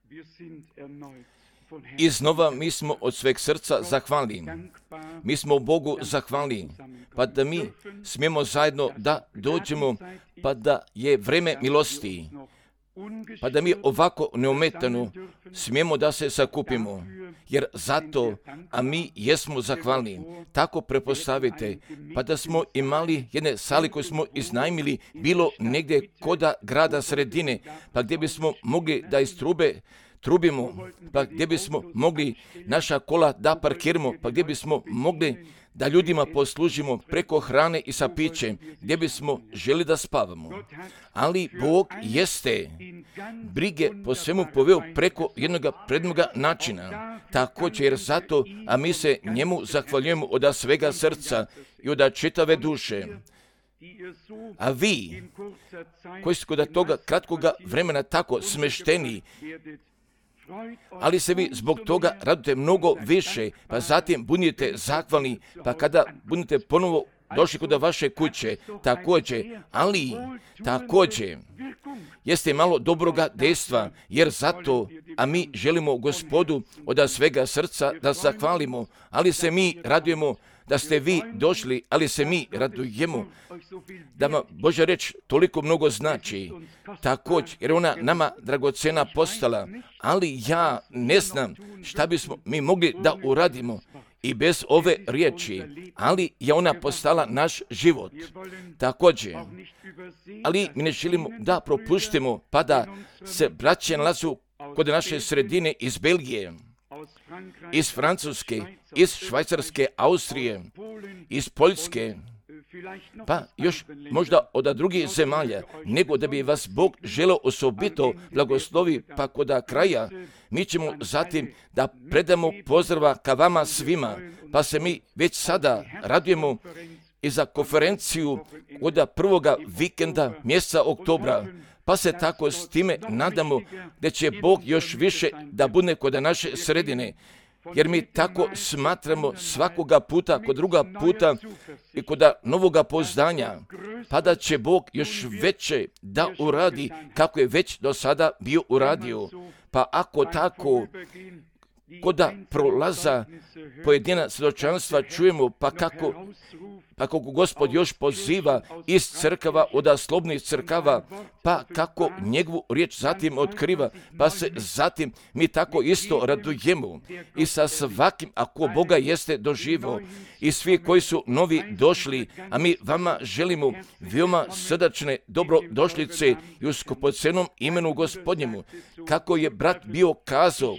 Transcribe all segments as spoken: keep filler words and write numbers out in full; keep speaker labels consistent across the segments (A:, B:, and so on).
A: Iznova mi smo od sveg srca zahvalni. Mi smo Bogu zahvalni, pa da mi smijemo zajedno da dođemo, pa da je vreme milosti, pa da mi ovako neometano smijemo da se sakupimo, jer zato, a mi jesmo zahvalni. Tako prepostavite, pa da smo imali jedne sali koje smo iznajmili, bilo negdje koda grada sredine, pa gdje bismo mogli da iz trube trubimo, pa gdje bismo mogli naša kola da parkiramo, pa gdje bismo mogli da ljudima poslužimo preko hrane i sa pićem, gdje bismo želi da spavamo. Ali Bog jeste brige po svemu poveo preko jednog prednoga načina. Također, jer zato, a mi se njemu zahvaljujemo od svega srca i od čitave duše. A vi, koji ste kod toga kratkoga vremena tako smešteni, ali se vi zbog toga radite mnogo više, pa zatim budite zahvalni, pa kada budete ponovo došli kod vaše kuće, također, ali također, jeste malo dobroga dejstva, jer zato, a mi želimo Gospodu od svega srca da zahvalimo, ali se mi radujemo da ste vi došli, ali se mi radujemo da vam Božja reč toliko mnogo znači, također, jer ona nama dragocena postala, ali ja ne znam šta bismo mi mogli da uradimo i bez ove riječi, ali je ona postala naš život. Također, ali mi ne želimo da propuštimo, pa da se braće nalazu kod naše sredine iz Belgije, iz Francuske, iz Švajcarske, Austrije, iz Poljske, pa još možda od drugih zemalja, nego da bi vas Bog želeo osobito blagoslovi, pa kod kraja mi ćemo zatim da predamo pozdrava ka vama svima, pa se mi već sada radujemo i za konferenciju od prvoga vikenda mjeseca oktobra, pa se tako s time nadamo da će Bog još više da bude kod naše sredine, jer mi tako smatramo svakoga puta, kod druga puta i kod novoga pouzdanja, pa da će Bog još veće da uradi kako je već do sada bio uradio. Pa ako tako, koda prolaza pojedina svjedočanstva čujemo, pa kako, pa kako Gospod još poziva iz crkava, od slobodnih crkava, pa kako njegovu riječ zatim otkriva, pa se zatim mi tako isto radujemo i sa svakim, ako Boga jeste doživo, i svi koji su novi došli, a mi vama želimo veoma srdačne dobrodošlice i u skupocenom imenu Gospodnjemu, kako je brat bio kazao,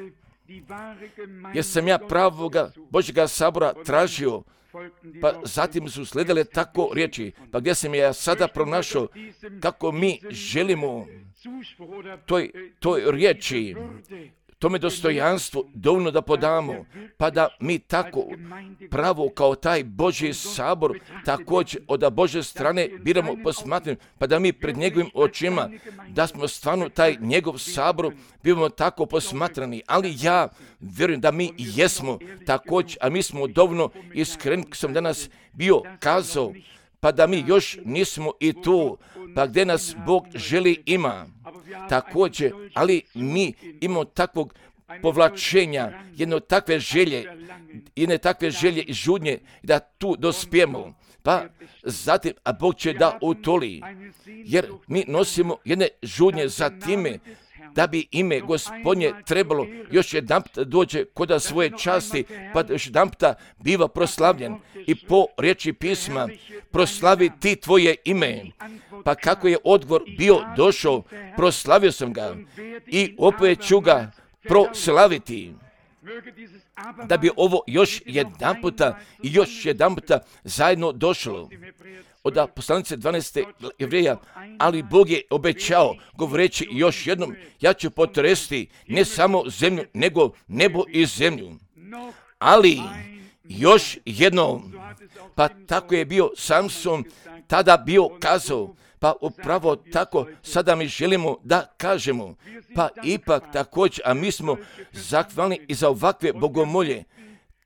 A: jer sam ja pravoga Božjega sabora tražio, pa zatim su slijedile tako riječi, pa gdje sam ja sada pronašao kako mi želimo toj, toj riječi, tome dostojanstvu dovoljno da podamo, pa da mi tako pravo kao taj Božji sabor također od Božje strane biramo posmatranje, pa da mi pred njegovim očima, da smo stvarno taj njegov sabor bivamo tako posmatrani, ali ja vjerujem da mi jesmo također, a mi smo dovoljno iskreni, sam danas bio kazao, pa da mi još nismo i tu, pa gdje nas Bog želi ima. Također, ali mi imamo takvog povlačenja, jedno takve želje, jedne takve želje i žudnje da tu dospijemo. Pa zatim, a Bog će da utoli, jer mi nosimo jedne žudnje za time, da bi ime Gospodnje trebalo još jedan puta dođe kod svoje časti, pa još jedan puta biva proslavljen. I po riječi pisma, proslavi ti tvoje ime. Pa kako je odgovor bio došao, proslavio sam ga i opet ću ga proslaviti. Da bi ovo još jedan puta i još jedan puta zajedno došlo. Od poslanice dvanaeste Jevreja, ali Bog je obećao, govoreći još jednom, ja ću potresti ne samo zemlju, nego nebo i zemlju. Ali još jednom, pa tako je bio Samson tada bio kazao, pa upravo tako sada mi želimo da kažemo, pa ipak također, a mi smo zahvalni i za ovakve bogomolje,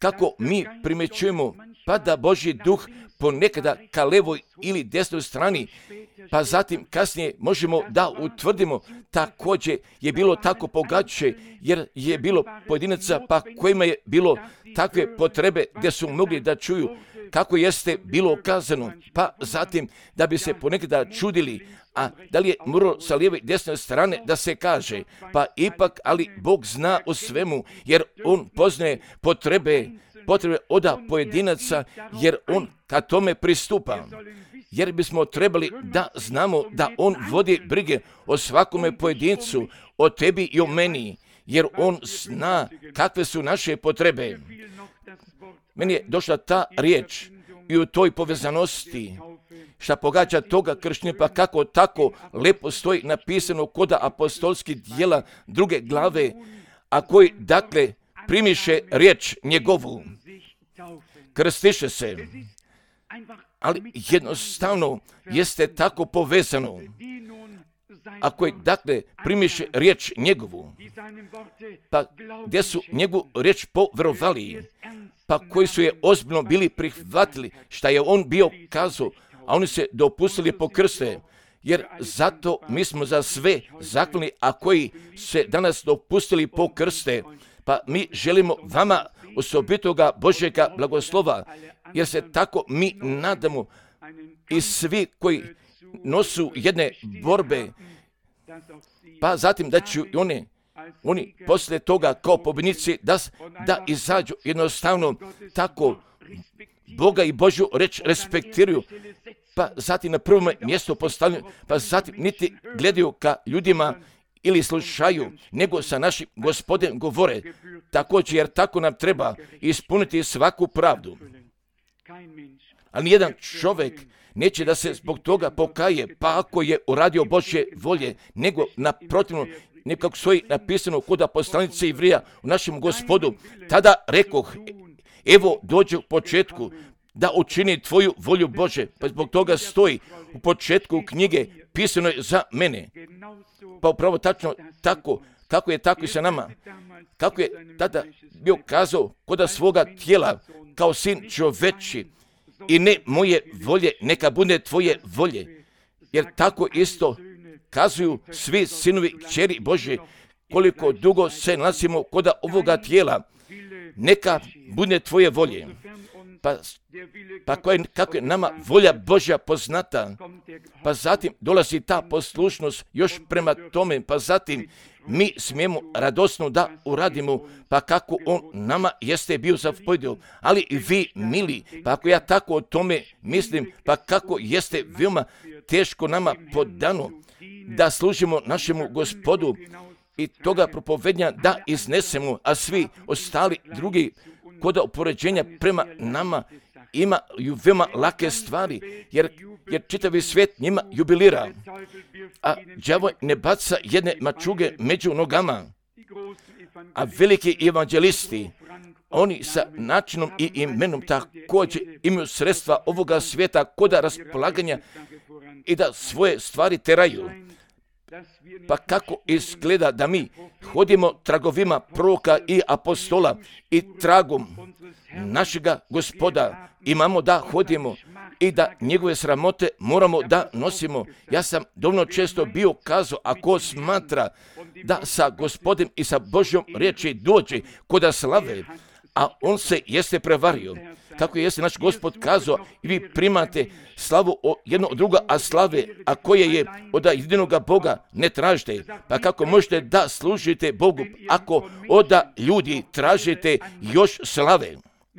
A: kako mi primjećujemo, pa da Božji duh ponekada ka levoj ili desnoj strani, pa zatim kasnije možemo da utvrdimo također je bilo tako pogađajuće, jer je bilo pojedinaca pa kojima je bilo takve potrebe gdje su mogli da čuju kako jeste bilo kazano, pa zatim da bi se ponekada čudili, a da li je moralo sa lijeve i desne strane da se kaže, pa ipak, ali Bog zna o svemu, jer On poznaje potrebe, potrebe oda pojedinaca, jer On ka tome pristupa. Jer bismo trebali da znamo da On vodi brige o svakome pojedincu, o tebi i o meni, jer On zna kakve su naše potrebe. Meni je došla ta riječ i u toj povezanosti šta pogađa toga kršćanina, pa kako tako lepo stoji napisano kod apostolskih djela druge glave, a koji dakle primiše riječ njegovu, krstiše se, ali jednostavno jeste tako povezano, a koji dakle primiše riječ njegovu, pa gdje su njegovu riječ poverovali, pa koji su je ozbiljno bili prihvatili šta je on bio kazao, a oni se dopustili po krste, jer zato mi smo za sve zahvalni, a koji se danas dopustili po krste, pa mi želimo vama osobitoga Božjega blagoslova, jer se tako mi nadamo i svi koji nosu jedne borbe, pa zatim da će oni, oni poslije toga kao pobjednici da, da izađu jednostavno tako Boga i Božju reč respektiraju, pa zatim na prvom mjestu postavljaju, pa zatim niti gledaju ka ljudima ili slušaju, nego sa našim Gospodem govore, također jer tako nam treba ispuniti svaku pravdu. Ali nijedan čovjek neće da se zbog toga pokaje, pa ako je uradio Božje volje, nego naprotivno, nekako stoji napisano kod poslanice Ivrija u našem Gospodu, tada rekoh, evo dođe u početku da učini tvoju volju Bože, pa zbog toga stoji u početku knjige, pisano je za mene. Pa upravo tačno tako, kako je tako i sa nama, kako je tada bio kazao kod svoga tijela kao sin čoveči, i ne moje volje, neka bude tvoje volje, jer tako isto kazuju svi sinovi i kćeri Božje, koliko dugo se nalazimo kod ovoga tijela, neka bude tvoje volje. Pa, pa koje, kako je nama volja Božja poznata, pa zatim dolazi ta poslušnost još prema tome, pa zatim mi smijemo radosno da uradimo, pa kako on nama jeste bio zapovjedio, ali i vi mili, pa ako ja tako o tome mislim, pa kako jeste veoma teško nama podano da služimo našemu Gospodu i toga propovednja da iznesemo, a svi ostali drugi kod upoređenja prema nama imaju veoma lake stvari, jer, jer čitavi svijet njima jubilira, a đavo ne baca jedne mačuge među nogama, a veliki evanđelisti, oni sa načinom i imenom također imaju sredstva ovoga svijeta kod raspolaganja i da svoje stvari teraju. Pa kako izgleda da mi hodimo tragovima proroka i apostola i tragom našega Gospoda imamo da hodimo i da njegove sramote moramo da nosimo. Ja sam dovoljno često bio kazao, ako smatra da sa Gospodem i sa Božjom riječi dođe kod slave, a on se jeste prevario, kako jeste naš Gospod kazao, i vi primate slavu jedno od druga, a slave, a koje je od jedinoga Boga ne tražite. Pa kako možete da služite Bogu ako od ljudi tražite još slave?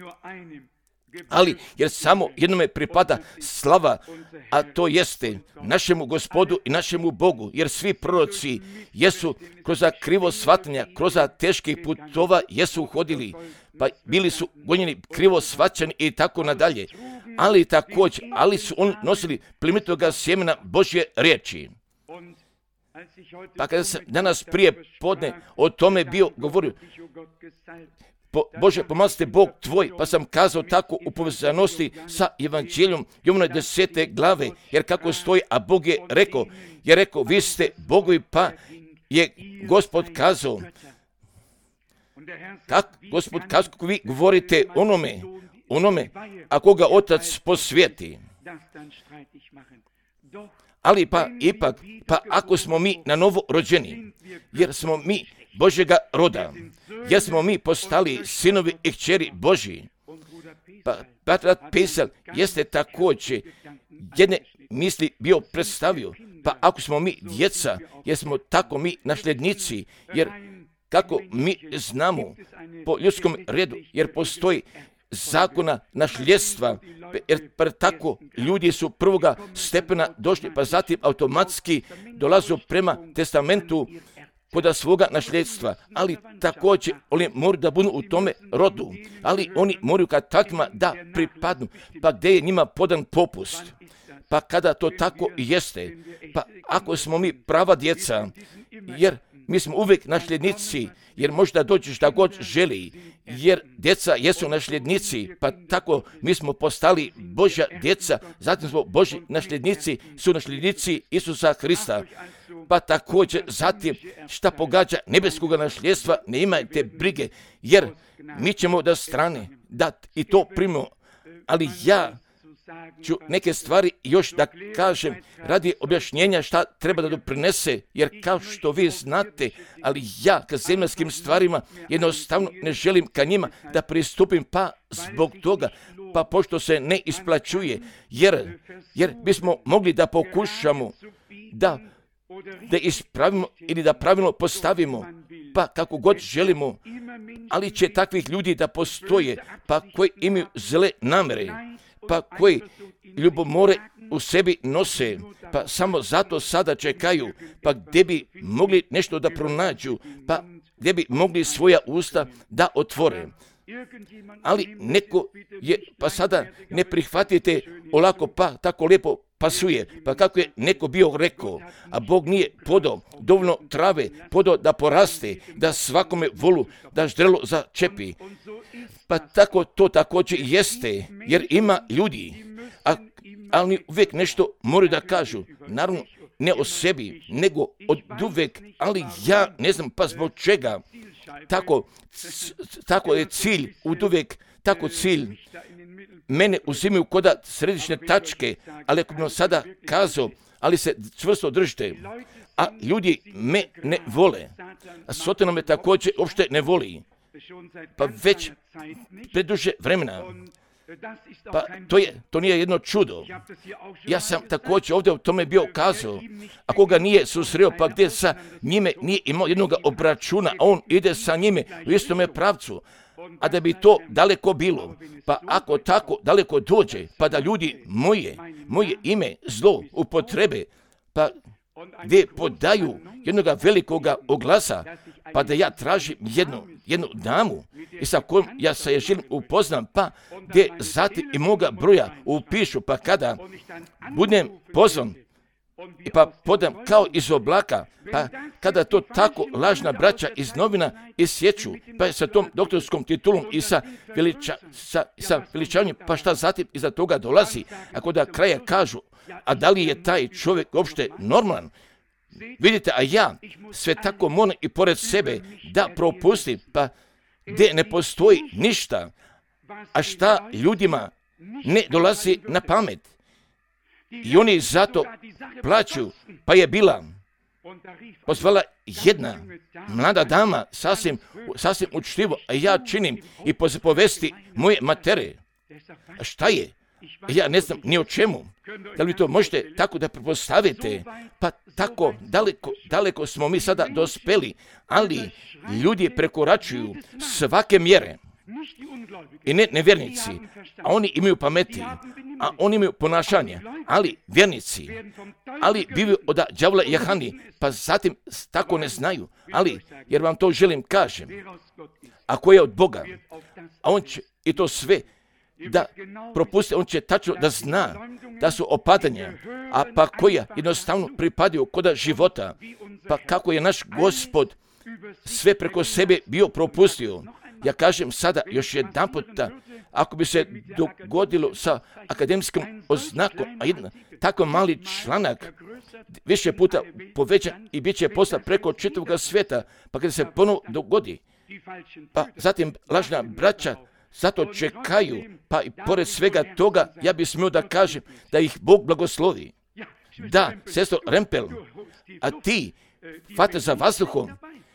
A: Ali jer samo jednome pripada slava, a to jeste našemu Gospodu i našemu Bogu, jer svi proroci jesu kroz krivo shvatanja, kroz teških putova jesu hodili, pa bili su gonjeni krivo shvaćani i tako nadalje, ali također, ali su oni nosili plemenitoga sjemena Božje riječi. Pa kada sam danas prije podne o tome bio govorio, Po, Bože, pomazite Bog tvoj, pa sam kazao tako u povezanosti sa evanđeljom Jovana desete glave, jer kako stoji, a Bog je rekao, je rekao, vi ste Bogovi, pa je Gospod kazao, Kak, Gospod, kako vi govorite onome, onome, ako ga Otac posvijeti. Ali pa ipak, pa ako smo mi na novo rođeni, jer smo mi Božjega roda, jer smo mi postali sinovi i kćeri Božji. Pa brat Pesel jeste također jedne misli bio predstavio, pa ako smo mi djeca, jer smo tako mi nasljednici, jer kako mi znamo po ljudskom redu, jer postoji zakona nasljedstva, jer pa tako ljudi su prvoga stepena došli, pa zatim automatski dolazu prema testamentu kod svoga nasljedstva, ali također oni moraju da budu u tome rodu, ali oni moraju kad takvima da pripadnu, pa gdje je njima podan popust. Pa kada to tako jeste, pa ako smo mi prava djeca, jer mi smo uvijek nasljednici, jer možda dođe šta god želi, jer djeca jesu nasljednici, pa tako mi smo postali Božja djeca, zatim smo Božji nasljednici, su nasljednici Isusa Hrista. Pa također zatim šta pogađa nebeskoga nasljedstva, ne imajte brige, jer mi ćemo da strane dat i to primimo, ali ja ću neke stvari još da kažem radi objašnjenja šta treba da doprinese, jer kao što vi znate, ali ja ka zemaljskim stvarima jednostavno ne želim ka njima da pristupim, pa zbog toga, pa pošto se ne isplaćuje, jer, jer bismo mogli da pokušamo da da ispravimo ili da pravilno postavimo, pa kako god želimo, ali će takvih ljudi da postoje, pa koji imaju zle namere, pa koji ljubomore u sebi nose, pa samo zato sada čekaju, pa gdje bi mogli nešto da pronađu, pa gdje bi mogli svoja usta da otvore. Ali neko je, pa sada ne prihvatite olako, pa tako lijepo pasuje, pa kako je neko bio rekao, a Bog nije podao dovoljno trave, podao da poraste, da svakome volu, da ždrelo začepi. Pa tako to također jeste, jer ima ljudi, a, ali oni uvijek nešto moraju da kažu, naravno ne o sebi, nego od uvijek, ali ja ne znam pa zbog čega. Tako, tako je cilj od uvijek, tako cilj mene uzimaju koda središnje tačke, ali ako bi sada kazao, ali se čvrsto držite, a ljudi me ne vole, a Sotona me također uopšte ne voli, pa već preduže vremena. Pa to, je, to nije jedno čudo. Ja sam također ovdje o tome bio kazao, ako ga nije susreo, pa gdje sa njime nije imao jednog obračuna, a on ide sa njime u istome pravcu, a da bi to daleko bilo, pa ako tako daleko dođe, pa da ljudi moje, moje ime zlo upotrebe, pa gdje podaju jednoga velikoga oglasa, pa da ja tražim jednu, jednu damu i sa kojom ja se je želim upoznam, pa gdje zatim i moga broja upišu, pa kada budem pozvan i pa podam kao iz oblaka, pa kada to tako lažna braća iz novina isjeću, pa sa tom doktorskom titulom i sa, veliča, sa, sa veličanjem, pa šta zatim iza toga dolazi, ako da kraja kažu, a da li je taj čovjek uopšte normalan? Vidite, a ja sve tako moram i pored sebe da propustim, pa gdje ne postoji ništa, a šta ljudima ne dolazi na pamet. I oni zato plaću, pa je bila pozvala jedna mlada dama, sasvim, sasvim učtivo, a ja činim i po zapovesti moje matere. A šta je? Ja ne znam ni o čemu. Da li to možete tako da prepostavite? Pa tako daleko, daleko smo mi sada dospeli, ali ljudi prekoračuju svake mjere. I ne nevjernici, a oni imaju pameti, a oni imaju ponašanje, ali vjernici, ali bivaju od đavola jahani, pa zatim tako ne znaju, ali jer vam to želim kažem, ako je od Boga, a on će i to sve da propusti, on će tačno da zna da su opadanja, a pa koja jednostavno pripadaju koda života, pa kako je naš Gospod sve preko sebe bio propustio. Ja kažem sada još jedan puta, ako bi se dogodilo sa akademskim oznakom, a jedan tako mali članak više puta povećan i bit će posla preko čitavog svijeta, pa kada se ponovo dogodi, Pa zatim lažna braća zato čekaju, pa i pored svega toga ja bih smio da kažem da ih Bog blagoslovi. Da, sestro Rempel, a ti hvata za vazduhom,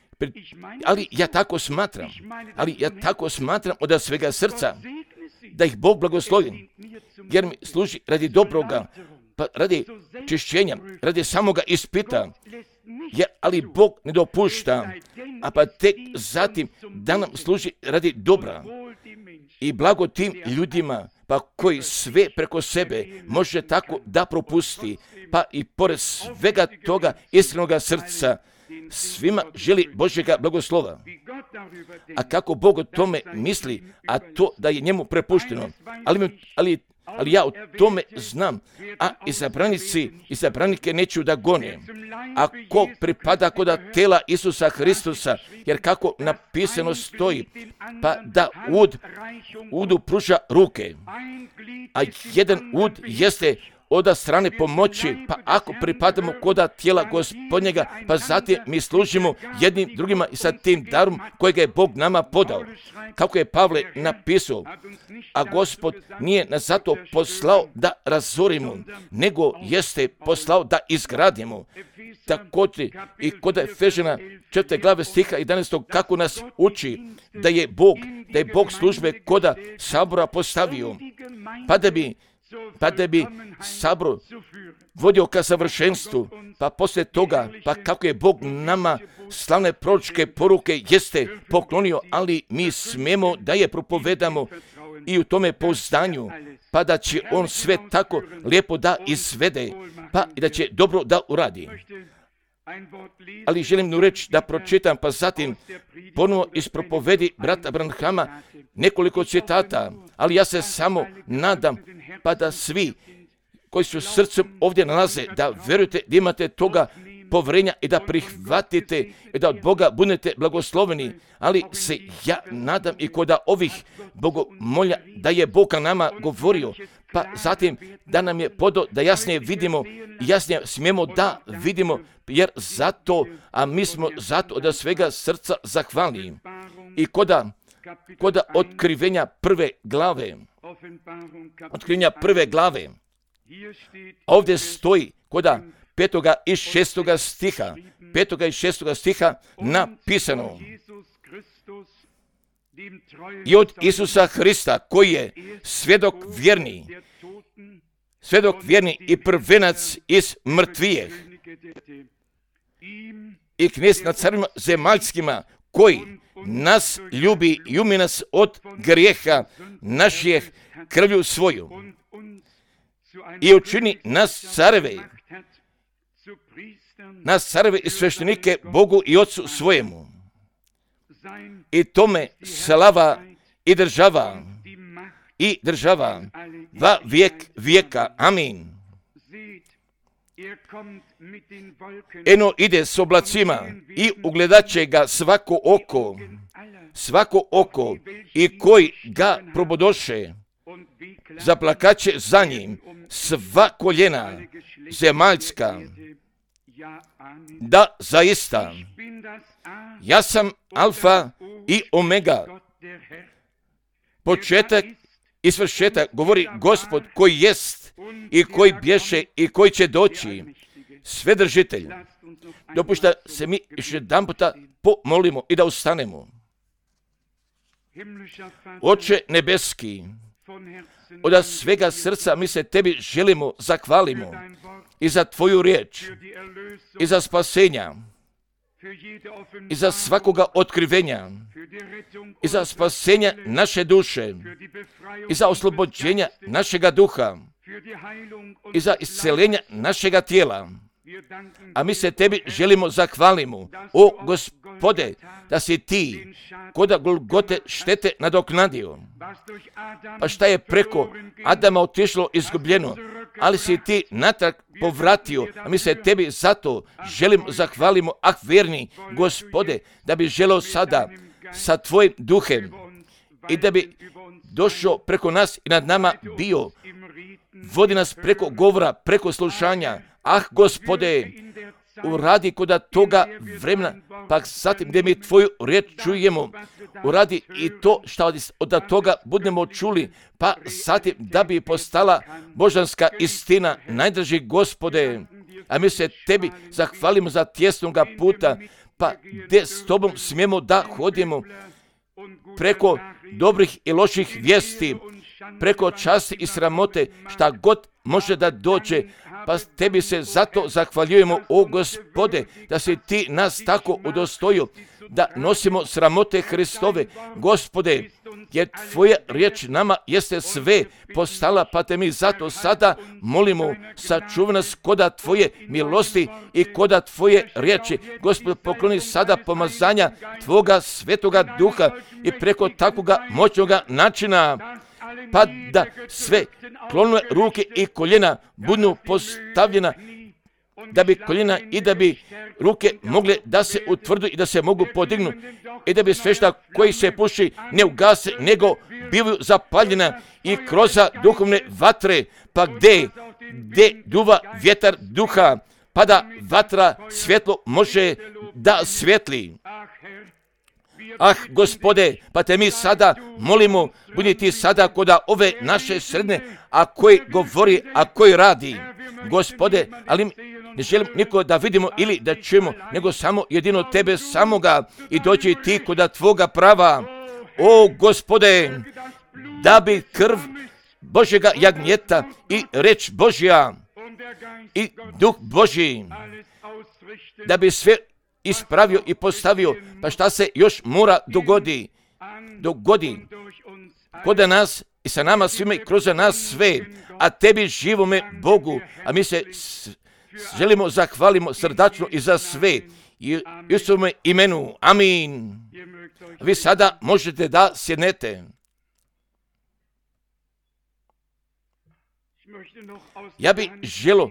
A: ali ja tako smatram, ali ja tako smatram od svega srca, da ih Bog blagoslovi, jer mi služi radi dobroga, pa radi čišćenja, radi samoga ispita, jer, ali Bog ne dopušta, a pa tek zatim da nam služi radi dobra i blago tim ljudima, pa koji sve preko sebe može tako da propusti, pa i pored svega toga iskrenoga srca, svima želi Božjega blagoslova. A kako Bog o tome misli, a to da je njemu prepušteno, ali, ali, ali ja o tome znam, a izabranici, izabranike neću da gone. Ako pripada koda tela Isusa Hristusa, jer kako napisano stoji, pa da ud, udu pruža ruke, a jedan ud jeste od strane pomoći, pa ako pripadamo koda tijela Gospodnjega, pa zatim mi služimo jednim drugima i sa tim darom kojega je Bog nama podao. Kako je Pavle napisao, a Gospod nije nas zato poslao da razorimo, nego jeste poslao da izgradimo. Također i kod Efežana četvrte glave stiha jedanaestog kako nas uči da je Bog, da je Bog službe koda sabora postavio, pa da bi pa da bi sabor vodio ka savršenstvu, pa poslije toga, pa kako je Bog nama slavne proročke poruke jeste poklonio, ali mi smemo da je propovedamo i u tome pouzdanju, pa da će On sve tako lijepo da izvede, pa i da će dobro da uradi. Ali želim nu reći da pročitam, pa zatim ponovo iz propovedi brata Branhama nekoliko citata, ali ja se samo nadam pa da svi koji su srcem ovdje nalaze, da vjerujete da imate toga povrenja i da prihvatite i da od Boga budete blagosloveni, ali se ja nadam i kod ovih bogomolja da je Bog nama govorio, pa zatim da nam je podao da jasnije vidimo i jasnije smijemo da vidimo, jer zato, a mi smo zato da svega srca zahvalni. I koda, koda otkrivenja prve glave, otkrivenja prve glave, ovdje stoji koda petoga i šestoga stiha, petoga i šestoga stiha napisano: i od Isusa Hrista, koji je svjedok vjerni, svjedok vjerni i prvenac iz mrtvijeh, i knez nad carima zemaljskima, koji nas ljubi i umi nas od grijeha naših krvlju svoju i učini nas careve, nas careve i sveštenike Bogu i Otcu svojemu. I tome slava i država i država va vijek vijeka. Amin. Eno ide s oblacima i ugledat će ga svako oko, svako oko i koji ga probodoše, zaplakaće za njim sva koljena zemaljska. Da, zaista, ja sam Alfa i Omega, početak i svršetak, govori Gospod koji jest i koji bješe i koji će doći, Svedržitelj. Dopušta se mi još jedan puta pomolimo i da ustanemo. Oče nebeski, od svega srca mi se tebi želimo, zahvalimo i za tvoju riječ, i za spasenja, i za svakoga otkrivenja, i za spasenja naše duše, i za oslobođenja našega duha, i za isceljenja našega tijela. A mi se tebi želimo zahvalimo, o Gospode, da si ti koda Golgote štete nadoknadio. Pa šta je preko Adama otišlo izgubljeno, ali si ti natrag povratio, a mi se tebi zato želimo zahvalimo, ah vjerni Gospode, da bi želeo sada sa tvojim duhem i da bi došao preko nas i nad nama bio, vodi nas preko govora, preko slušanja. Ah, Gospode, uradi kod toga vremena, pa zatim gdje mi tvoju riječ čujemo, uradi i to što od toga budemo čuli, pa zatim da bi postala božanska istina. Najdraži Gospode, a mi se tebi zahvalimo za tjesnoga puta, pa gdje s tobom smijemo da hodimo preko dobrih i loših vijesti, preko časti i sramote, šta god može da dođe, pa tebi se zato zahvaljujemo, o Gospode, da si ti nas tako udostojio, da nosimo sramote Hristove. Gospode, jer tvoja riječ nama jeste sve postala, pa te mi zato sada molimo, sačuvaj nas koda tvoje milosti i koda tvoje riječi. Gospode, pokloni sada pomazanja tvoga svetoga duha i preko takvoga moćnoga načina, pa da sve klonove ruke i koljena budu postavljena, da bi koljena i da bi ruke mogle da se utvrdu i da se mogu podignu i da bi svešta koji se puši ne ugase, nego bivaju zapaljena i kroz duhovne vatre, pa gdje, gdje duva vjetar duha, pa da vatra svjetlo može da svijetli. Ah, Gospode, pa te mi sada molimo, budi ti sada koda ove naše sredne, a koji govori, a koji radi. Gospode, ali ne želim niko da vidimo ili da čujemo, nego samo jedino tebe samoga i dođi ti koda tvoga prava. O, Gospode, da bi krv Božjega jagnjeta i reč Božja i duh Božji, da bi sve ispravio i postavio, pa šta se još mora dogodi, dogodi kod nas i sa nama svima i kroz nas sve, a tebi živome Bogu, a mi se s, želimo zahvalimo srdačno i za sve, i u svome imenu, amin. Vi sada možete da sjednete. Ja bi želo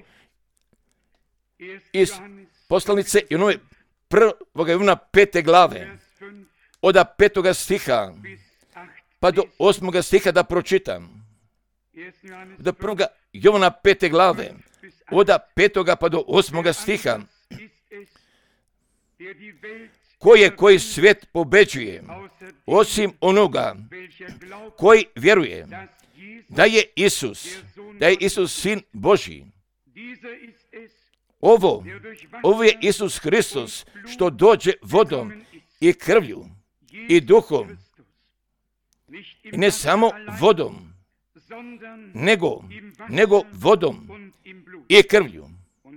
A: iz poslanice i onove prvoga Jovana pete glave, od petoga stiha pa do osmoga stiha da pročitam. Od prvoga Jovana pete glave, od petoga pa do osmoga stiha. Ko je koji svijet pobeđuje, osim onoga koji vjeruje da je Isus, da je Isus Sin Božji. Ovo, ovo je Isus Hristos, što dođe vodom i krvlju i duhom. I ne samo vodom, nego, nego vodom i krvlju.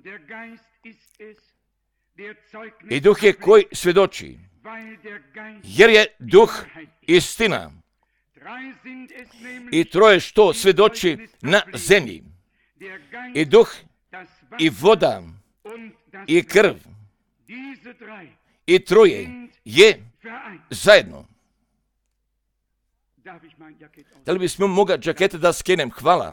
A: I duh je koji svjedoči, jer je duh istina. I troje što svjedoči na zemlji. I duh i voda i krv. I troje je zajedno. Da li bismo mogli džakete da skenem? Hvala.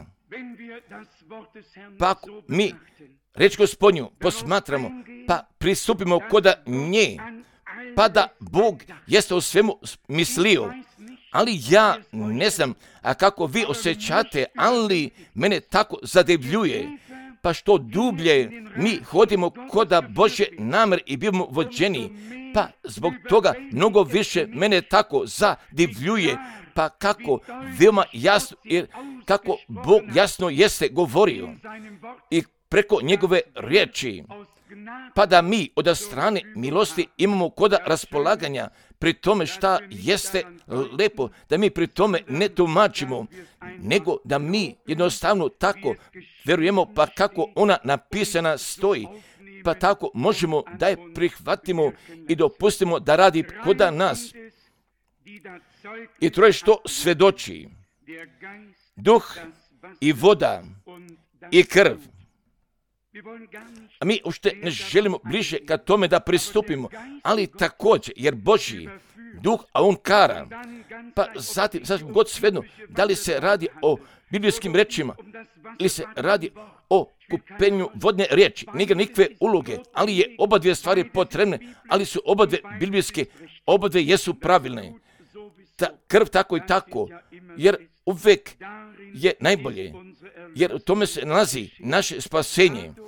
A: Pa mi reč Gospodnju posmatramo, pa pristupimo koda nje, pa da Bog jeste o svemu mislio. Ali ja ne znam, a kako vi osjećate, ali mene tako zadivljuje, pa što dublje mi hodimo koda Božje namjer i bivamo vođeni, pa zbog toga mnogo više mene tako zadivljuje, pa kako veoma jasno, jer kako Bog jasno jeste govorio i preko njegove riječi, pa da mi od strane milosti imamo koda raspolaganja pri tome šta jeste lepo, da mi pri tome ne tumačimo, nego da mi jednostavno tako vjerujemo, pa kako ona napisana stoji, pa tako možemo da je prihvatimo i dopustimo da radi koda nas. I troje što svjedoči, duh i voda i krv. A mi uopšte ne želimo bliže ka tome da pristupimo, ali također, jer Božji duh, a on kara, pa zatim, zatim god svejedno, da li se radi o biblijskim rečima, ili se radi o kupenju vodne riječi, nije nikakve uloge, ali je oba dvije stvari potrebne, ali su oba dvije biblijske, oba dvije jesu pravilne. Ta krv tako i tako, jer uvijek je najbolje, jer u tome se nalazi naše spasenje,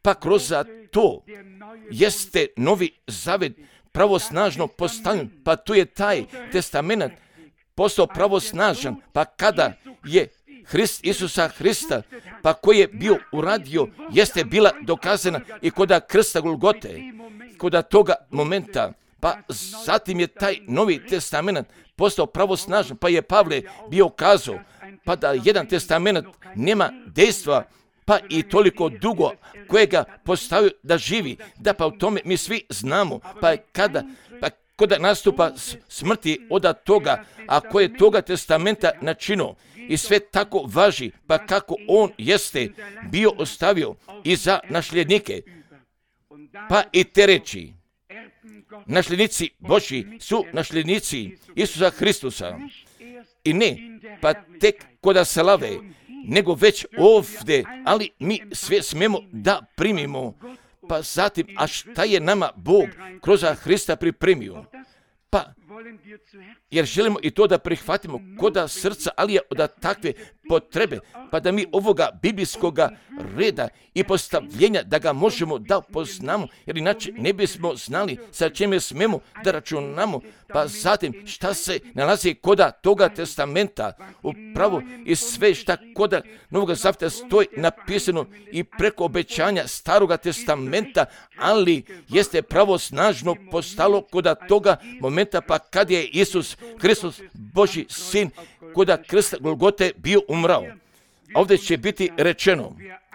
A: pa kroz to jeste Novi Zavet pravosnažno postavljen, pa tu je taj testament postao pravosnažan, pa kada je Hrist Isusa Hrista, pa koji je bio uradio, jeste bila dokazana i koda krsta Golgote, koda toga momenta, pa zatim je taj Novi Testament postao pravosnažan, pa je Pavle bio kazao, pa da jedan testament nema dejstva, pa i toliko dugo kojega postavio da živi, da pa u tome mi svi znamo, pa kada, pa kada nastupa smrti od toga, a koje toga testamenta načino i sve tako važi, pa kako on jeste bio ostavio i za nasljednike, pa i te reči, nasljednici Božji su nasljednici Isusa Hristusa i ne, pa tek koda slave, nego već ovdje, ali mi sve smemo da primimo, pa zatim, a šta je nama Bog kroz Hrista pripremio? Pa, jer želimo i to da prihvatimo koda srca, ali je od takve potrebe, pa da mi ovoga biblijskoga reda i postavljenja da ga možemo da poznamo, jer inače ne bismo znali sa čime smemo da računamo, pa zatim šta se nalazi koda toga testamenta, upravo i sve šta koda Novog Zaveta stoji napisano i preko obećanja Staroga testamenta, ali jeste pravosnažno postalo koda toga momenta, pa kad je Isus Hristos, Božji sin, koda krsta Golgote bio umrao. Ovdje će biti rečeno,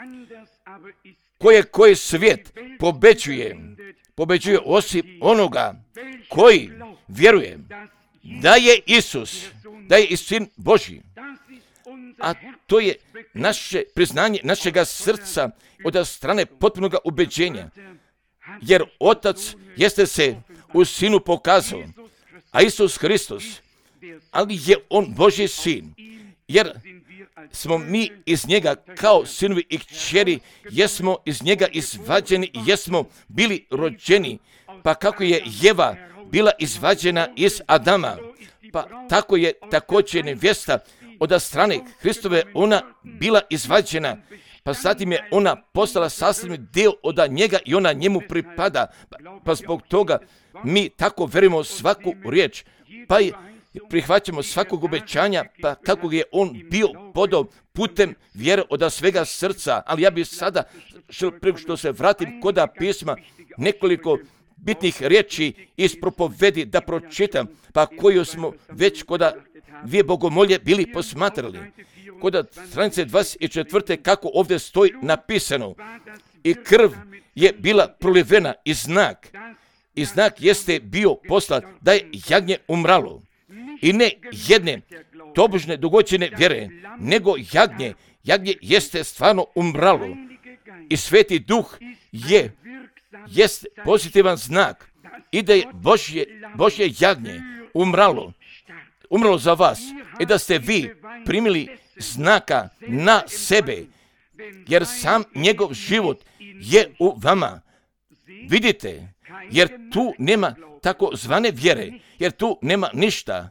A: koje koji svijet pobeđuje, pobeđuje osim onoga koji vjeruje da je Isus, da je sin Božji. A to je naše priznanje našega srca od strane potpunog ubeđenja. Jer Otac jeste se u Sinu pokazao, a Isus Hristos, ali je on Božji sin, jer smo mi iz njega kao sinovi i kćeri, jesmo iz njega izvađeni i jesmo bili rođeni, pa kako je Jeva bila izvađena iz Adama, pa tako je također nevjesta od strane Hristove ona bila izvađena, pa zatim je ona postala sastavni dio od njega i ona njemu pripada, pa, pa zbog toga mi tako verujemo svaku riječ, pa i prihvaćamo svakog obećanja, pa kako je on bio podao putem vjere od svega srca. Ali ja bih sada, prije što se vratim koda pisma, nekoliko bitnih riječi iz propovedi da pročitam, pa koju smo već koda dvije bogomolje bili posmatrali. Koda stranice dvadeset četiri. kako ovdje stoji napisano, i krv je bila prolivena i znak, i znak jeste bio poslat da je jagnje umralo. I ne jedne tobožne dogođene vjere, nego jagnje, jagnje jeste stvarno umralo. I Sveti Duh je, jest pozitivan znak i da je Božje, Božje jagnje umralo, umrlo za vas i da ste vi primili znaka na sebe, jer sam njegov život je u vama. Vidite, jer tu nema tako zvane vjere, jer tu nema ništa,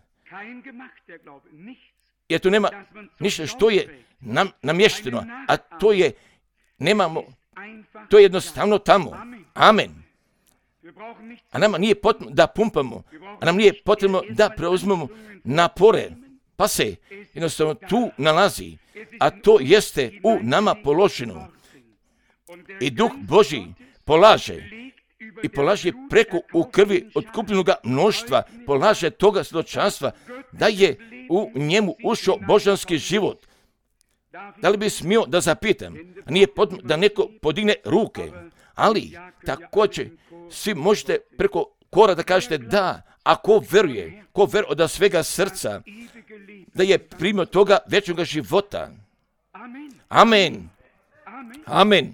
A: jer tu nema ništa što je nam, namješteno, a to je, nemamo, to je jednostavno tamo. Amen. A nama nije potrebno da pumpamo, a nam nije potrebno da preuzmemo napore, pa se jednostavno tu nalazi, a to jeste u nama položeno. I Duh Božji polaže, i polaže preko u krvi otkupljenoga mnoštva, polaže toga svjedočanstva da je u njemu ušao božanski život. Da li bi smio da zapitam, nije potrebno da neko podigne ruke, ali također svi možete preko kora da kažete da, ako veruje, ko veruje od svega srca, da je primio toga večnoga života. Amen. Amen.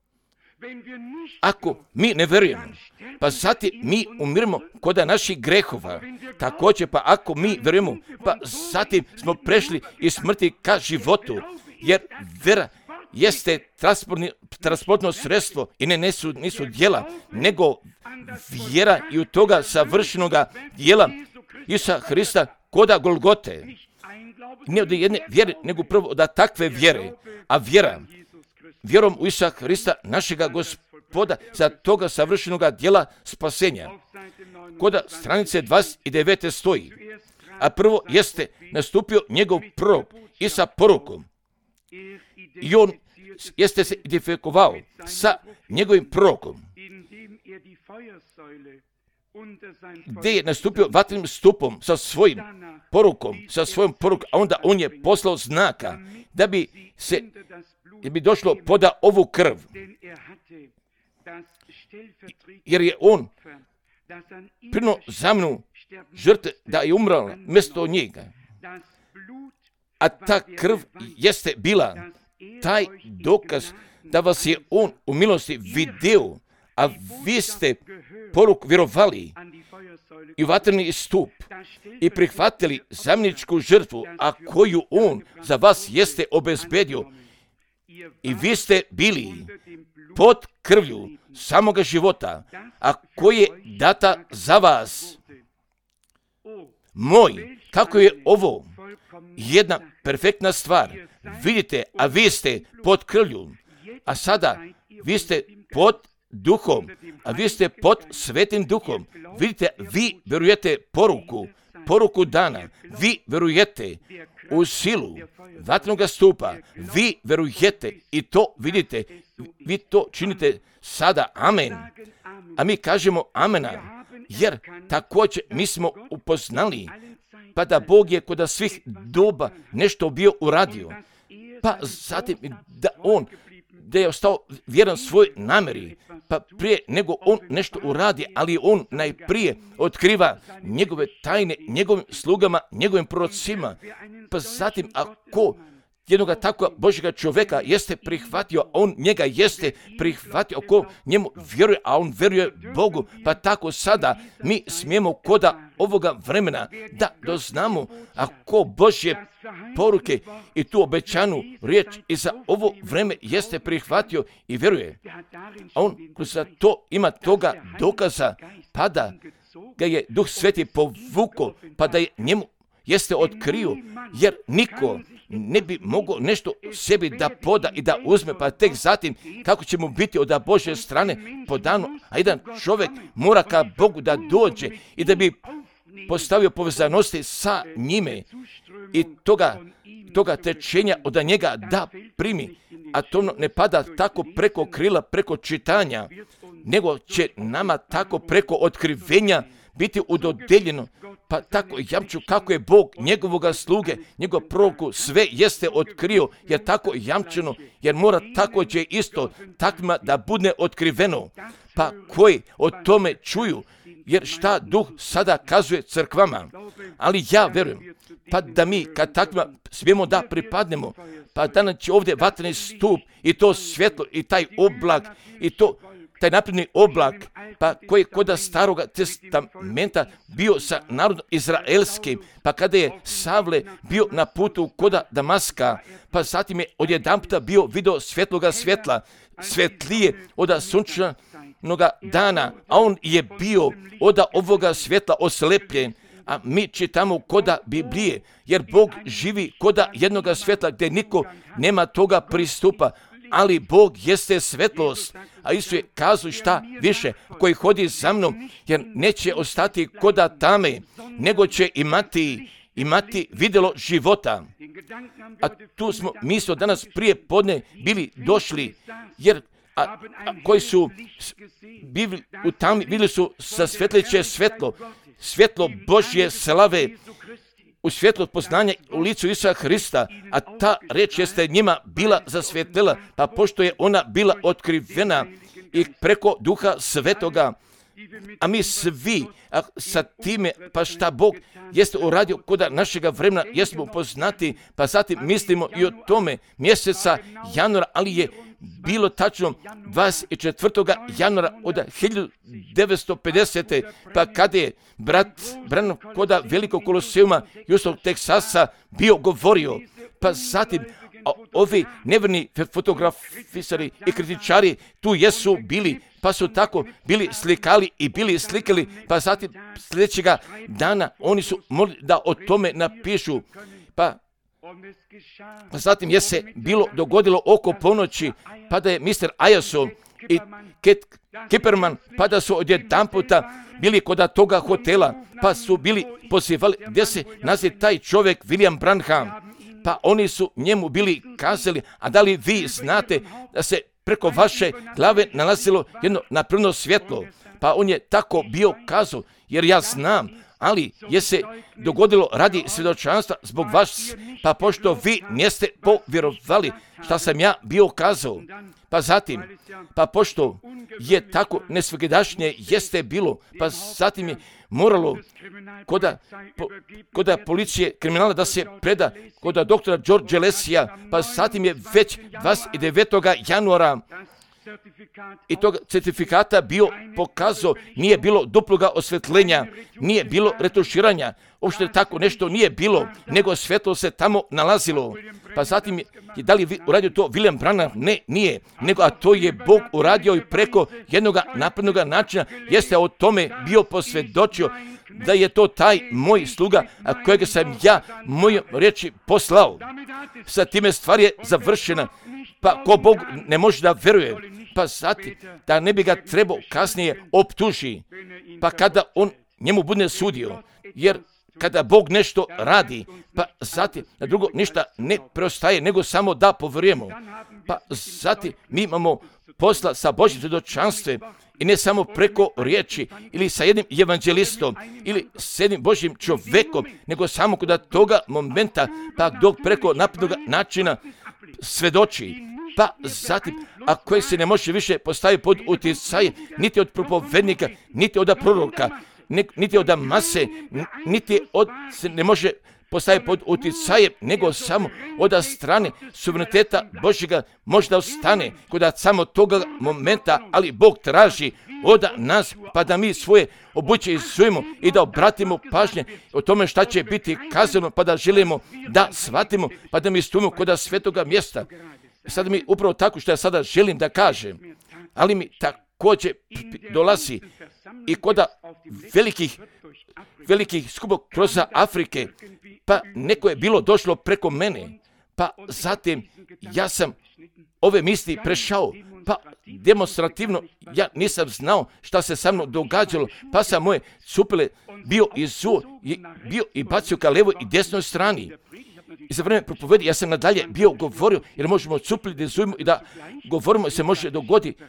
A: Ako mi ne verujemo, pa zatim mi umiremo kod naših grehova. Također, pa ako mi verujemo, pa zatim smo prešli iz smrti ka životu, jer vera jeste transportno sredstvo i ne nisu, nisu djela, nego vjera i u toga savršenoga djela Isusa Hrista koda Golgote. Ne od jedne vjere, nego prvo od takve vjere, a vjera vjerom u Isusa Hrista, našega Gospoda, za toga savršenoga djela spasenja. Koda stranice dvadeset devet stoji, a prvo jeste nastupio njegov prorok i sa porukom. I on jeste se identifikovao sa njegovim prorokom, gdje je nastupio vatrenim stupom sa svojim porukom, sa svojom porukom, a onda on je poslao znaka da bi se da bi došlo poda ovu krv. Jer je on prino za mnu žrtve da je umrla mjesto njega. A ta krv jeste bila taj dokaz da vas je on u milosti vidio, a vi ste poruku vjerovali i vatreni stup i prihvatili zamjeničku žrtvu, a koju on za vas jeste obezbedio. I vi ste bili pod krvlju samoga života, a koji je data za vas. Moj, kako je ovo jedna perfektna stvar. Vidite, a vi ste pod krvlju, a sada vi ste pod duhom, a vi ste pod svetim duhom. Vidite, vi vjerujete poruku, poruku dana. Vi vjerujete u silu vatrenog stupa. Vi vjerujete i to vidite. Vi to činite sada. Amen. A mi kažemo amena, jer također mi smo upoznali pa da Bog je kod svih doba nešto bio uradio. Pa zatim da on da je ostao vjeran svoj namjeri, pa prije nego on nešto uradi, ali on najprije otkriva njegove tajne njegovim slugama, njegovim prorocima. Pa zatim ako jednoga takva Božjega čovjeka jeste prihvatio, on njega jeste prihvatio, ako njemu vjeruje, a on vjeruje Bogu, pa tako sada mi smijemo koda ovoga vremena da doznamo ako Božje poruke i tu obećanu riječ i za ovo vreme jeste prihvatio i vjeruje. A on kroz to ima toga dokaza, pa da ga je Duh Sveti povukao, pa da je njemu jeste otkrio, jer niko ne bi mogao nešto sebi da poda i da uzme, pa tek zatim kako će mu biti od Božje strane podano, a jedan čovjek mora ka Bogu da dođe i da bi postavio povezanosti sa njime i toga, toga tečenja od njega da primi, a to ne pada tako preko krila, preko čitanja, nego će nama tako preko otkrivenja biti udodeljeno, pa tako jamču kako je Bog njegovoga sluge, njegov proroku sve jeste otkrio, jer tako jamčeno, jer mora također isto takvima da bude otkriveno, pa koji o tome čuju, jer šta Duh sada kazuje crkvama. Ali ja vjerujem, pa da mi kad takvima smijemo da pripadnemo, pa da nam će ovdje vatreni stup i to svjetlo i taj oblak i to taj napredni oblak, pa koji je kod staroga testamenta bio sa narodom izraelskim, pa kada je Savle bio na putu kod Damaska, pa zatim je odjedanputa bio video svjetloga svjetla, svjetlije od sunčanoga dana, a on je bio od ovoga svjetla oslepljen. A mi čitamo koda Biblije, jer Bog živi koda jednoga svjetla gdje niko nema toga pristupa, ali Bog jeste svetlost, a Isus je kazao šta više, koji hodi za mnom, jer neće ostati koda tame, nego će imati, imati vidjelo života. A tu smo, mi smo danas prije podne bili došli, jer a, a, koji su bili u tami, bili su sa svetleće svetlo, svjetlo Božje slave, u svjetlo poznanja u licu Isusa Hrista, a ta reč jeste njima bila zasvjetlila, pa pošto je ona bila otkrivena i preko Duha Svetoga, a mi svi a sa time, pa šta Bog jeste uradio kod našega vremena, jesmo poznati, pa zatim mislimo i o tome mjeseca januara, ali je bilo tačno dvadeset četvrtog januara od hiljadu devetsto pedesete. pa kada je brat Branham kod velikog Koloseuma Južnog Teksasa bio govorio, pa zatim a ovi nevrni fotografisari i kritičari tu jesu bili, pa su tako bili slikali i bili slikali, pa zatim sljedećega dana oni su mogli da o tome napišu, pa Zatim je se bilo dogodilo oko ponoći, pa da je mister Ajaso i Ket Kiperman, pa da su odjedanputa bili kod toga hotela, pa su bili pozivali gdje se naziva taj čovjek William Branham, pa oni su njemu bili kazali, a da li vi znate da se preko vaše glave nalazilo jedno napredno svjetlo, pa on je tako bio kazao, jer ja znam, ali je se dogodilo radi svjedočanstva zbog vas, pa pošto vi niste povjerovali šta sam ja bio kazao, pa zatim, pa pošto je tako nesvegdašnje jeste bilo, pa zatim je moralo koda, po, koda policije kriminala da se preda koda doktora George Lesija, pa zatim je već dvadeset devetog januara i tog certifikata bio pokazao, nije bilo duploga osvetljenja, nije bilo retuširanja, uopšte tako nešto nije bilo, nego svetlo se tamo nalazilo. Pa zatim je, da li je uradio to William Branham? Ne, nije, nego a to je Bog uradio i preko jednog naprednog načina jeste o tome bio posvjedočio da je to taj moj sluga, a kojega sam ja mojom riječi poslao. Sa time stvar je završena, pa ko Bog ne može da veruje, pa zatim da ne bi ga trebao kasnije optuži, pa kada on njemu bude sudio, jer kada Bog nešto radi, pa zatim na drugo ništa ne preostaje, nego samo da povjerujemo. Pa zatim mi imamo posla sa Božjim svjedočanstvom i ne samo preko riječi ili sa jednim evanđelistom ili s jednim Božjim čovjekom, nego samo kod toga momenta, pa dok preko naprednog načina svedoči, pa zatim, a koje se ne može više postaviti pod utjecajem niti od propovednika, niti od proroka, niti od mase, niti od, se ne može postaviti pod utjecajem, nego samo od strane suvereniteta Božjega može da ostane kod samo toga momenta, ali Bog traži od nas, pa da mi svoje obuće izujemo i da obratimo pažnje o tome šta će biti kazano, pa da želimo da shvatimo, pa da mi stojimo kod svetoga mjesta. Sada mi upravo tako što ja sada želim da kažem, ali mi također dolazi i kod velikih, velikih skupova kroz Afrike, pa neko je bilo došlo preko mene, pa zatim ja sam ove misli prešao, pa demonstrativno ja nisam znao šta se sa mnom događalo, pa sam moje cupele bio izuo, bio i bacio ka levoj i desnoj strani. I za vreme propovedi ja sam nadalje bio govorio, jer možemo cupili da izujemo i da govorimo se može dogoditi.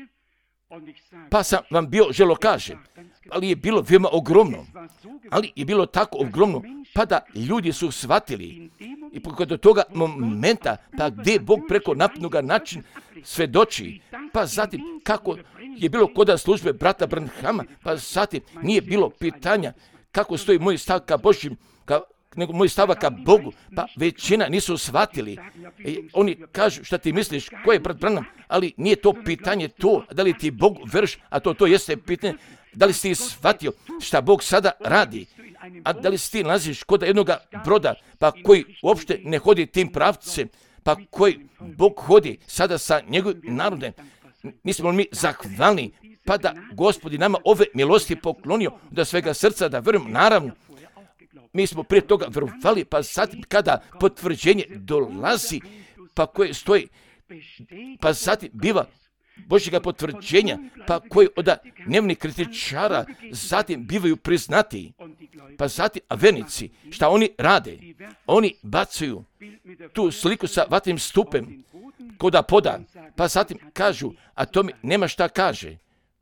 A: Pa sam vam bio želo kaže, ali je bilo veoma ogromno, ali je bilo tako ogromno, pa da ljudi su shvatili i kod toga momenta, pa gdje Bog preko naprednog načina svedoči, pa zatim kako je bilo kod službe brata Branhama, pa zatim nije bilo pitanja kako stoji moj stav ka Božjim, ka nego moj stava ka Bogu, pa većina nisu shvatili. E, oni kažu šta ti misliš, ko je brat Branham, ali nije to pitanje to, da li ti Bog veriš, a to to jeste pitanje, da li si ti shvatio šta Bog sada radi, a da li si ti nalaziš kod jednog broda, pa koji uopšte ne hodi tim pravcem, pa koji Bog hodi sada sa njegovim narodem. Nismo mi zahvalni, pa da Gospodi nama ove milosti poklonio da svega srca da vjerujemo, naravno. Mi smo prije toga vjerovali, pa zatim kada potvrđenje dolazi, pa koje stoji, pa zatim biva Božjega potvrđenja, pa koji od dnevnih kritičara zatim bivaju priznati, pa zatim a vernici, šta oni rade? Oni bacaju tu sliku sa vatnim stupem koda poda, pa zatim kažu, a to mi nema šta kaže.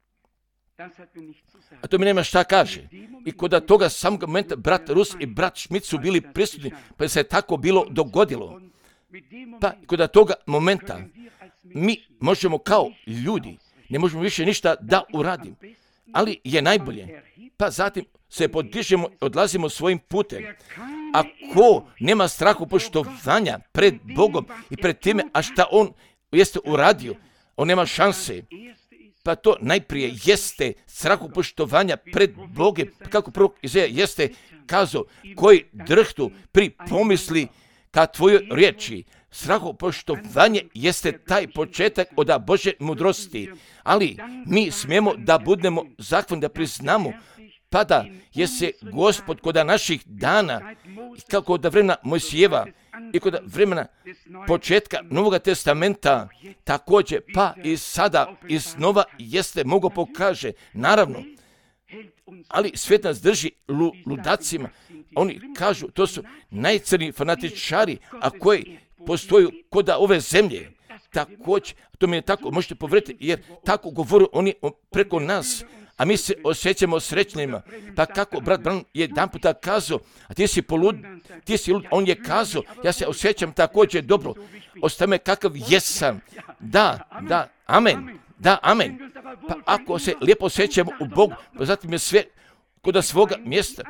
A: A to mi nema šta kaže. I kod toga samog momenta brat Rus i brat Schmidt su bili prisutni, pa se tako bilo dogodilo. Pa kod toga momenta mi možemo kao ljudi, ne možemo više ništa da uradimo, ali je najbolje. Pa zatim se podižemo, odlazimo svojim putem. Ako nema strahu poštovanja pred Bogom i pred time, a šta on jeste uradio, on nema šanse. Pa to najprije jeste strahu poštovanja pred Bogom, kako prorok Izaja jeste kazao, koji drhtu pri pomisli ka tvojoj riječi. Strahu poštovanje jeste taj početak od Božje mudrosti, ali mi smijemo da budemo zahvalni, da priznamo, pa da je se Gospod kod naših dana, kako od vremena Mojsijeva, i kod vremena početka Novog testamenta također, pa i sada iznova jeste mogo pokaže, naravno, ali svijet nas drži lu, ludacima. Oni kažu, to su najcrniji fanatičari, a koji postoju kod ove zemlje. Također, to mi je tako, možete povjeriti, jer tako govore oni preko nas, a mi se osjećamo srećnima. Pa kako brat Branham je jedan puta kazao, a ti si polud, ti si lud, on je kazao, ja se osjećam također dobro, ostaje me kakav jesam. Da, da, amen, da, amen. Pa ako se lijepo osjećamo u Bogu, pa zatim je sve kod svoga mjesta.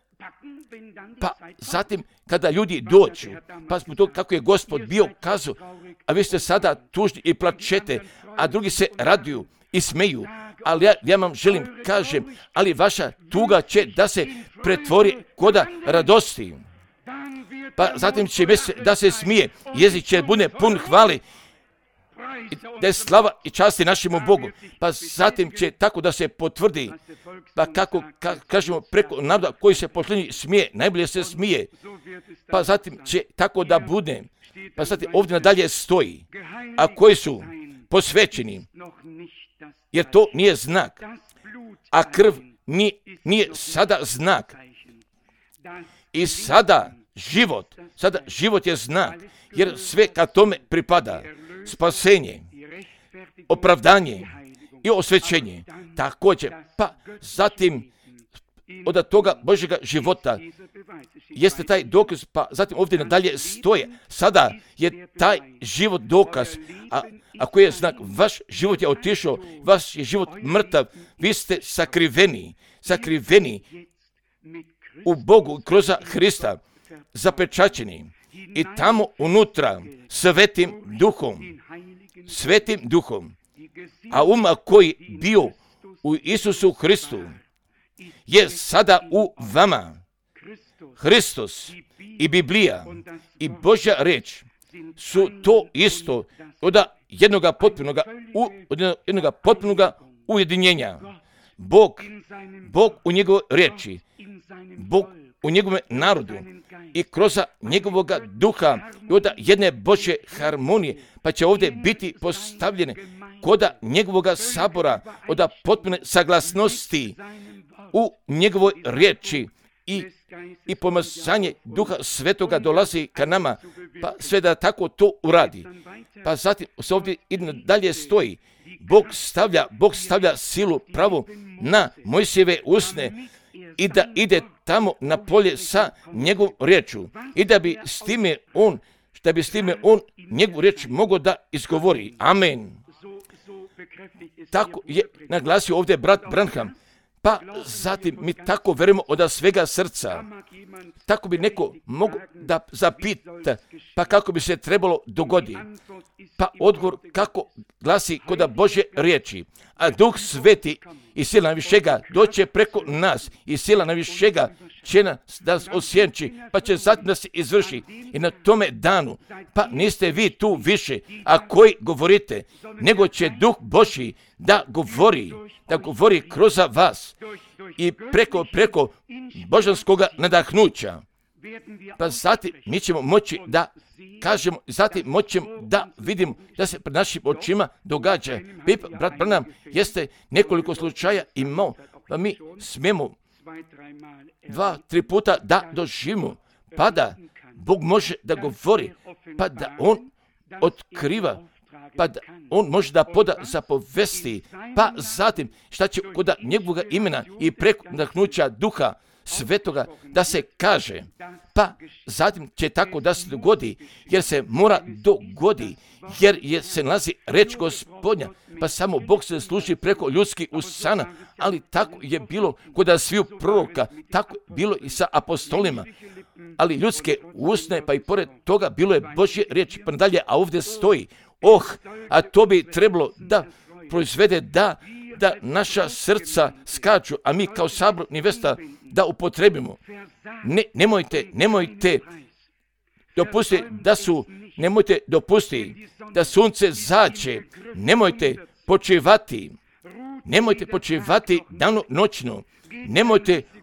A: Pa zatim kada ljudi dođu, pa smo to kako je Gospod bio kazao, a vi ste sada tužni i plačete, a drugi se raduju i smeju. Ali ja, ja vam želim kažem, ali vaša tuga će da se pretvori koda radosti. Pa zatim će da se smije, jezik će bude pun hvale, da je slava i časti našemu Bogu. Pa zatim će tako da se potvrdi, pa kako ka, kažemo preko naroda koji se posljednji smije, najbolje se smije. Pa zatim će tako da bude, pa zatim ovdje nadalje stoji, a koji su posvećeni, jer to nije znak, a krv nije, nije sada znak. I sada život, sada život je znak, jer sve ka tome pripada. Spasenje, opravdanje i osvećenje. Također, pa zatim od toga Božjega života jeste taj dokaz, pa zatim ovdje nadalje stoje. Sada je taj život dokaz, a ako je znak, vaš život je otišao, vaš je život mrtav, vi ste sakriveni, sakriveni u Bogu kroz Hrista, zapečaćeni. I tamo unutra svetim duhom, svetim duhom, a uma koji bio u Isusu Hristu je sada u vama. Hristos i Biblija i Božja reč su to isto od jednoga potpunoga, u, od jednoga potpunoga ujedinjenja. Bog, Bog u njegovoj reči, Bog u njegovom narodu i kroz njegovoga duha i od jedne Božje harmonije, pa će ovdje biti postavljene koda njegovoga sabora, od potpune saglasnosti u njegovoj riječi i, i pomazanje duha svetoga dolazi ka nama, pa sve da tako to uradi. Pa zatim se ovdje i dalje stoji, Bog stavlja, Bog stavlja silu pravu na Mojsijeve usne i da ide tamo na polje sa njegovom riječu i da bi s time on, da bi s time on njegovu riječ mogao da izgovori. Amen. Tako je naglasio ovdje brat Branham. Pa zatim mi tako verujemo od svega srca. Tako bi neko mogao da zapita, pa kako bi se trebalo dogoditi. Pa odgovor kako glasi kod Božje riječi. A Duh Sveti i sila najvišega doće preko nas i sila najvišega će nas da osjenči, pa će zatim da se izvrši. I na tome danu, pa niste vi tu više, a koji govorite, nego će Duh Božji da govori, da govori kroz vas i preko, preko božanskoga nadahnuća. Pa zatim mi ćemo moći da kažemo, zatim moćemo da vidimo da se pred našim očima događa. Brat Branham jeste nekoliko slučaja imao, pa mi smijemo dva, tri puta da doživimo, pa da Bog može da govori, pa da On otkriva, pa da On može da poda zapovesti, pa zatim šta će kod njegovog imena i preko nadahnuća Duha Svetoga da se kaže, pa zatim će tako da se dogodi, jer se mora dogodi, jer je se nalazi reč Gospodnja, pa samo Bog se služi preko ljudskih usana, ali tako je bilo kod sviju proroka, tako bilo i sa apostolima, ali ljudske usne, pa i pored toga bilo je Božje riječ, pa nadalje, a ovdje stoji, oh, a to bi trebalo da proizvede da, da naša srca skaču, a mi kao sabor nevesta da upotrebimo. Ne, nemojte, nemojte dopustiti da su, nemojte dopustiti da sunce zađe, nemojte počivati, nemojte počivati dano noćno, nemojte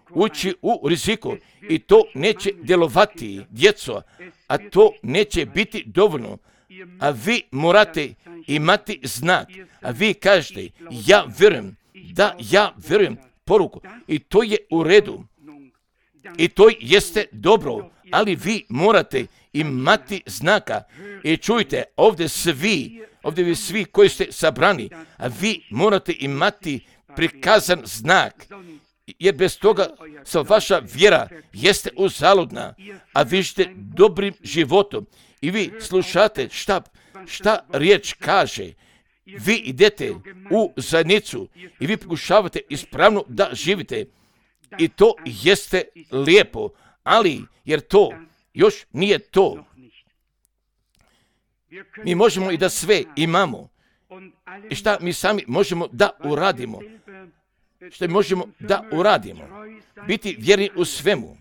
A: ući u riziku i to neće djelovati, djeco, a to neće biti dovoljno. A vi morate imati znak, a vi kažete, ja vjerujem, da ja vjerujem poruku i to je u redu. I to jeste dobro, ali vi morate imati znaka. I čujte, ovdje svi, ovdje vi svi koji ste sabrani, a vi morate imati prikazan znak, jer bez toga sa vaša vjera jeste uzaludna, a vi ćete dobrim životom i vi slušate šta, šta riječ kaže. Vi idete u zajednicu i vi pokušavate ispravno da živite i to jeste lijepo, ali jer to još nije to. Mi možemo i da sve imamo. I šta mi sami možemo da uradimo? Što možemo da uradimo? Biti vjerni u svemu.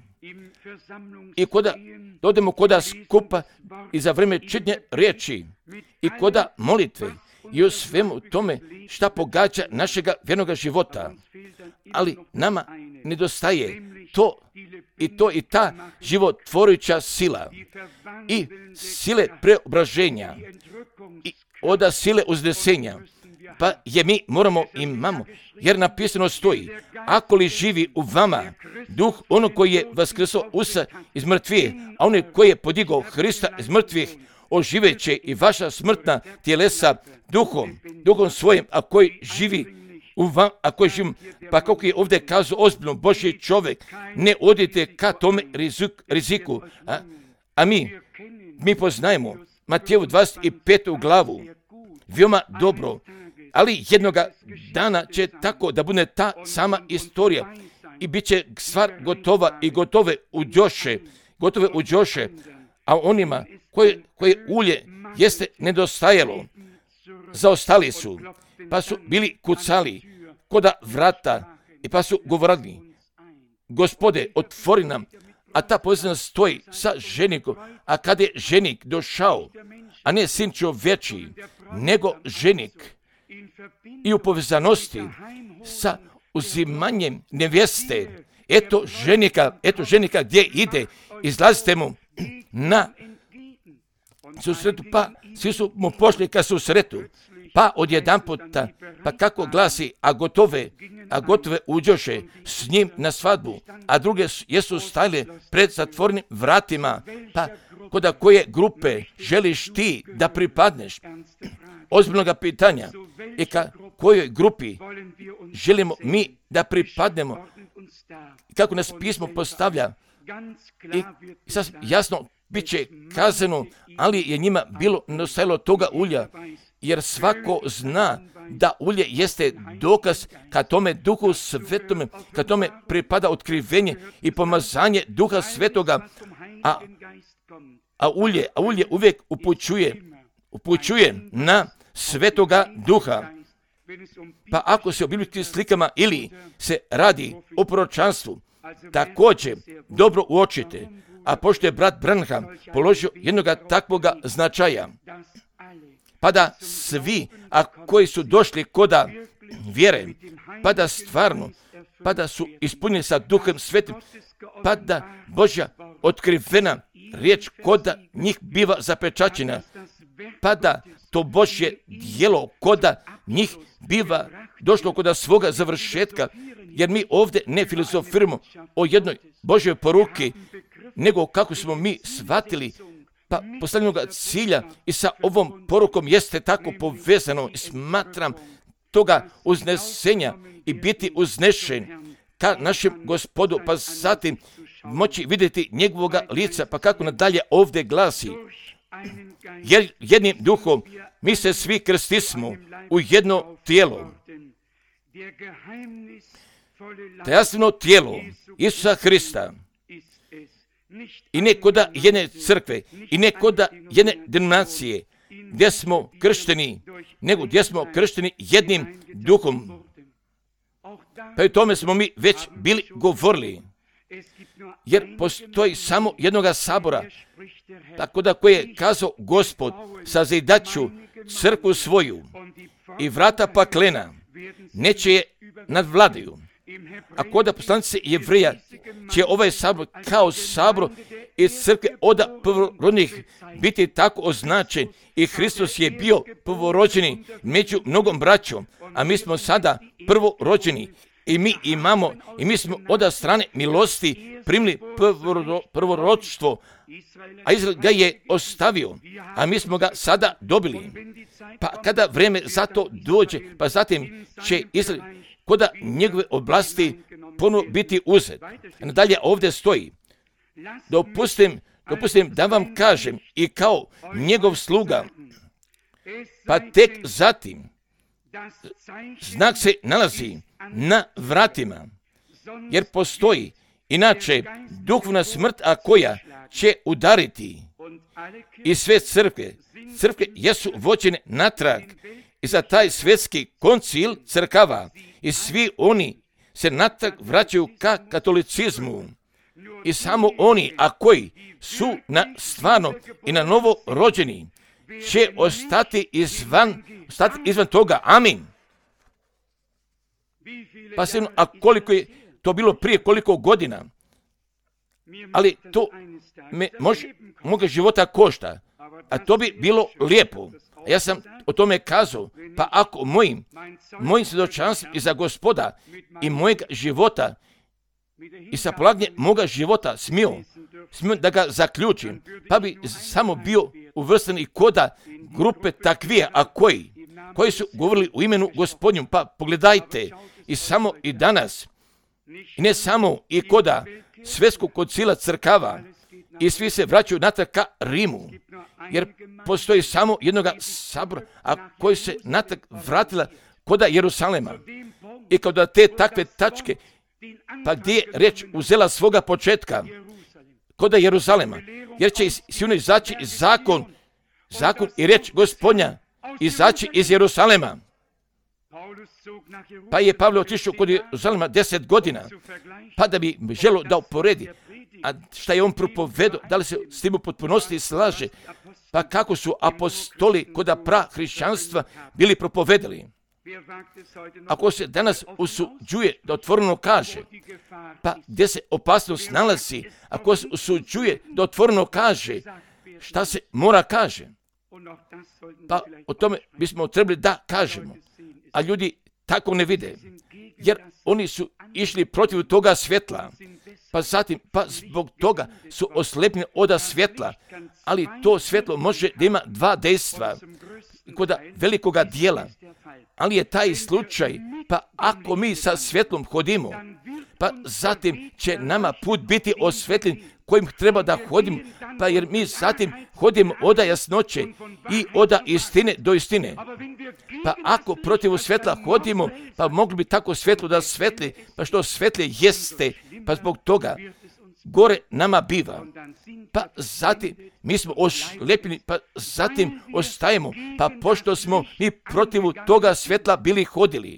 A: I koda dodemo koda skupa i za vrijeme čitanja riječi i koda molitve i u svemu tome šta pogađa našega vjernoga života. Ali nama nedostaje to i to i ta životvorujuća sila i sile preobraženja i oda sile uznesenja. Pa je mi moramo imamo, jer napisano stoji, ako li živi u vama duh ono koji je vaskrsao Usa iz mrtvih, a onaj koji je podigao Hrista iz mrtvih, oživeće i vaša smrtna tjelesa duhom, duhom svojim, a koji živi u vam, a koji živi, pa kako je ovdje kazao ozbiljno Božji čovjek, ne odite ka tome rizik, riziku, a, a mi, mi poznajemo Mateju dvadeset petu glavu, veoma dobro, ali jednoga dana će tako da bude ta sama istorija i bit će stvar gotova i gotove uđoše, gotove uđoše, a onima koje, koje ulje jeste nedostajalo, zaostali su, pa su bili kucali koda vrata i pa su govorili, Gospode, otvori nam, a ta pozicija stoji sa ženikom, a kad je ženik došao, a ne sin čovječiji, nego ženik, i u povezanosti sa uzimanjem nevjeste, eto ženika, eto ženika gdje ide, izlazite mu na susretu, pa svi su mu pošli ka susretu, pa odjedan puta, pa kako glasi, a gotove, a gotove uđoše s njim na svadbu, a druge jesu stajale pred zatvornim vratima, pa koda koje grupe želiš ti da pripadneš? Ozbiljnoga pitanja i ka kojoj grupi želimo mi da pripadnemo, kako nas pismo postavlja i sad jasno bit će kazano, ali je njima bilo nedostajalo toga ulja, jer svako zna da ulje jeste dokaz ka tome Duhu Svetome, ka tome pripada otkrivenje i pomazanje Duha Svetoga, a, a ulje, a ulje uvijek upućuje, upućuje na Svetoga Duha. Pa ako se o biblijskim slikama ili se radi o proročanstvu, također dobro uočite, a pošto je brat Branham položio jednoga takvoga značaja, pa da svi, a koji su došli koda vjere, pa da stvarno, pa da su ispunjeni sa Duhom Svetim, pa da Božja otkrivena riječ koda njih biva zapečaćena, pa da to Božje djelo koda njih biva došlo koda svoga završetka, jer mi ovdje ne filozofiramo o jednoj Božjoj poruki, nego kako smo mi shvatili, pa postavljenoga cilja i sa ovom porukom jeste tako povezano i smatram toga uznesenja i biti uznešen ka našem Gospodu, pa zatim moći vidjeti njegovoga lica, pa kako nadalje ovdje glasi, jer jednim duhom mi se svi krstismo u jedno tijelo. Tajastveno tijelo Isusa Hrista i ne koda jedne crkve i ne koda jedne denominacije gdje smo kršteni, nego gdje smo kršteni jednim duhom. Pa i tome smo mi već bili govorili, jer postoji samo jednoga sabora, tako da koje je kazao Gospod, sazidat ću crkvu svoju i vrata paklena neće je nadvladaju. a kod poslanice Jevreja će ovaj sabor kao sabor iz crkve oda prvorodnih biti tako označen i Hristos je bio prvorođeni među mnogom braćom, a mi smo sada prvorođeni i mi imamo i mi smo od strane milosti primili prvorodstvo, a Izrael ga je ostavio, a mi smo ga sada dobili. Pa kada vrijeme za to dođe, pa zatim će Izrael koda njegove oblasti ponovo biti uzet. Nadalje ovdje stoji, dopustim, dopustim da vam kažem i kao njegov sluga, pa tek zatim znak se nalazi na vratima, jer postoji inače duhovna smrt, a koja će udariti i sve crkve. Crkve jesu vođene natrag i za taj svjetski koncil crkava i svi oni se natrag vraćaju ka katolicizmu. I samo oni, a koji su na stvarno i na novo rođeni, će ostati izvan, ostati izvan toga. Amin. Pa se, a koliko je to bilo prije koliko godina, ali to me može, moga života košta, a to bi bilo lijepo. Ja sam o tome kazao, pa ako mojim, mojim svjedočanstvom i za Gospoda i mojeg života i sa polaganjem moga života smio, smio da ga zaključim, pa bi samo bio uvrstan i koda grupe takvije, a koji, koji su govorili u imenu Gospodnju, pa pogledajte, i samo i danas, i ne samo i koda svjetskog koncila crkava, i svi se vraćaju natrag ka Rimu, jer postoji samo jednoga sabora, a koji se natrag vratila koda Jerusalema. I kada te takve tačke, pa gdje je reč uzela svoga početka, koda Jeruzalema, jer će silno izaći zakon, zakon i reč Gospodnja, izaći iz Jerusalema. Pa je Pavle otišao kod Jeruzalema deset godina, pa da bi želio da uporedi, a šta je on propovedao, da li se s tim u potpunosti slaže, pa kako su apostoli koda prahrišćanstva bili propovedali. Ako se danas usuđuje da otvoreno kaže, pa gdje se opasnost nalazi, ako se usuđuje da otvoreno kaže, šta se mora kaže, pa o tome bismo trebali da kažemo, a ljudi tako ne vide, jer oni su išli protiv toga svjetla, pa zatim, pa zbog toga su oslepljeni od svjetla, ali to svjetlo može da ima dva dejstva, kod velikoga dijela, ali je taj slučaj, pa ako mi sa svjetlom hodimo, pa zatim će nama put biti osvjetljen kojim treba da hodimo, pa jer mi zatim hodimo od jasnoće i od istine do istine. Pa ako protiv svjetla hodimo, pa mogli bi tako svjetlo da svetli, pa što svetlje jeste, pa zbog toga gore nama biva. Pa zatim mi smo ošlepljeni, pa zatim ostajemo, pa pošto smo mi protiv toga svjetla bili hodili.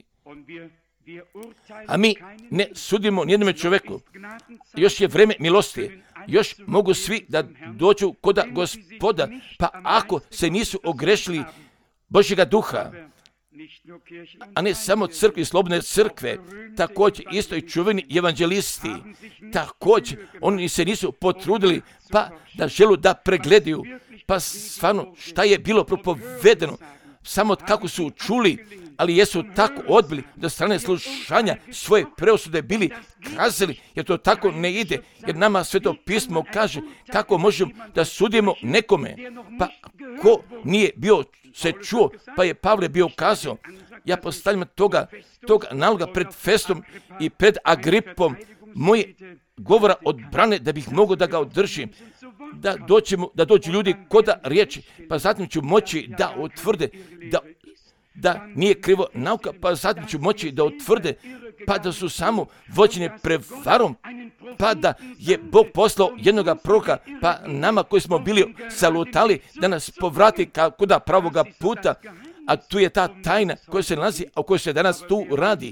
A: A mi ne sudimo nijednome čovjeku. Još je vrijeme milosti. Još mogu svi da dođu koda Gospoda, pa ako se nisu ogrešili Božjega duha, a ne samo crkve, slobodne crkve, također isto i čuveni evanđelisti, također oni se nisu potrudili, pa da želu da pregledaju, pa stvarno šta je bilo propovedeno, samo kako su čuli, ali jesu tako odbili da strane slušanja svoje preosude bili kazali, jer to tako ne ide, jer nama Sveto pismo kaže kako možemo da sudimo nekome, pa ko nije bio se čuo, pa je Pavle bio kazao, ja postavljam toga, toga naloga pred Festom i pred Agripom, moje govora odbrane da bih mogao da ga održim, da dođemo, da dođu ljudi koda riječi, pa zatim ću moći da utvrde da, da nije krivo nauka, pa zatim ću moći da utvrde pa da su samo vođene prevarom, pa da je Bog poslao jednoga proroka, pa nama koji smo bili salutali da nas povrati kuda pravoga puta, a tu je ta tajna koja se nalazi, a o kojoj se danas tu radi.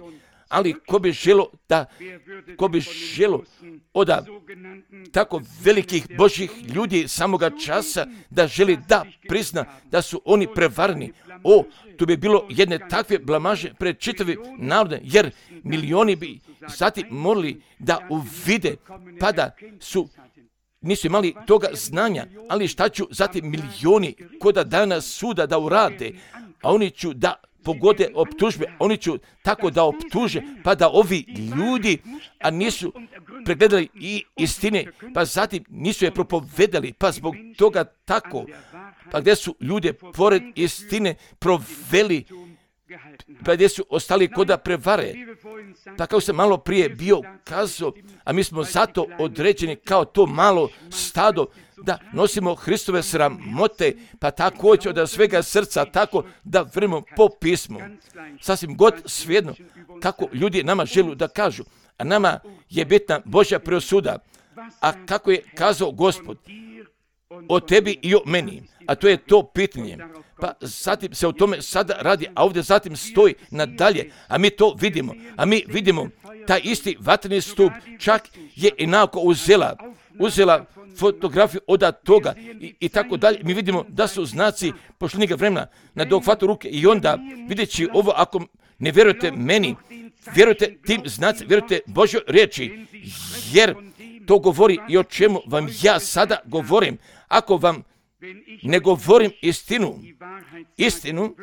A: ali ko bi želo da, ko bi želo od tako velikih Božjih ljudi samoga časa da želi da prizna da su oni prevarni. O, tu bi bilo jedne takve blamaže pred čitavi narode, jer milioni bi zatim morali da uvide, pa da su nisu imali toga znanja, ali šta ću zatim milioni koda dana suda da urade, a oni ću da pogode optužbe, oni ću tako da optuže, pa da ovi ljudi, a nisu pregledali i istine, pa zatim nisu je propovedali, pa zbog toga tako, pa gdje su ljude pored istine proveli, pa gdje su ostali koda prevare. Pa kao sam malo prije bio kazao, a mi smo zato određeni kao to malo stado, da nosimo Hristove sramote, pa također od svega srca, tako da vremo po pismu. Sasvim god svejedno kako ljudi nama želu da kažu, a nama je bitna Božja presuda. A kako je kazao Gospod o tebi i o meni, a to je to pitanje. Pa zatim se o tome sada radi, a ovdje zatim stoji nadalje, a mi to vidimo, a mi vidimo taj isti vatreni stup, čak je inako uzela, uzela fotografiju od toga i, i tako dalje. Mi vidimo da su znaci pošljenjega vremena na dohvatu ruke i onda videći ovo, ako ne vjerujete meni, vjerujte tim znacima, vjerujte Božjoj riječi, jer to govori i o čemu vam ja sada govorim. Ako vam ne govorim istinu, istinu,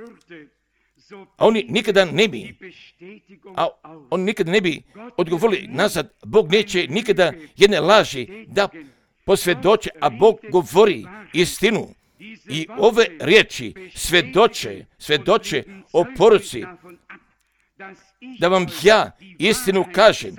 A: a oni nikada ne bi, a oni nikada ne bi odgovorili nazad. Bog neće nikada jedne laži da posvjedoče, a Bog govori istinu. I ove riječi svjedoče, svjedoče o poruci, da vam ja istinu kažem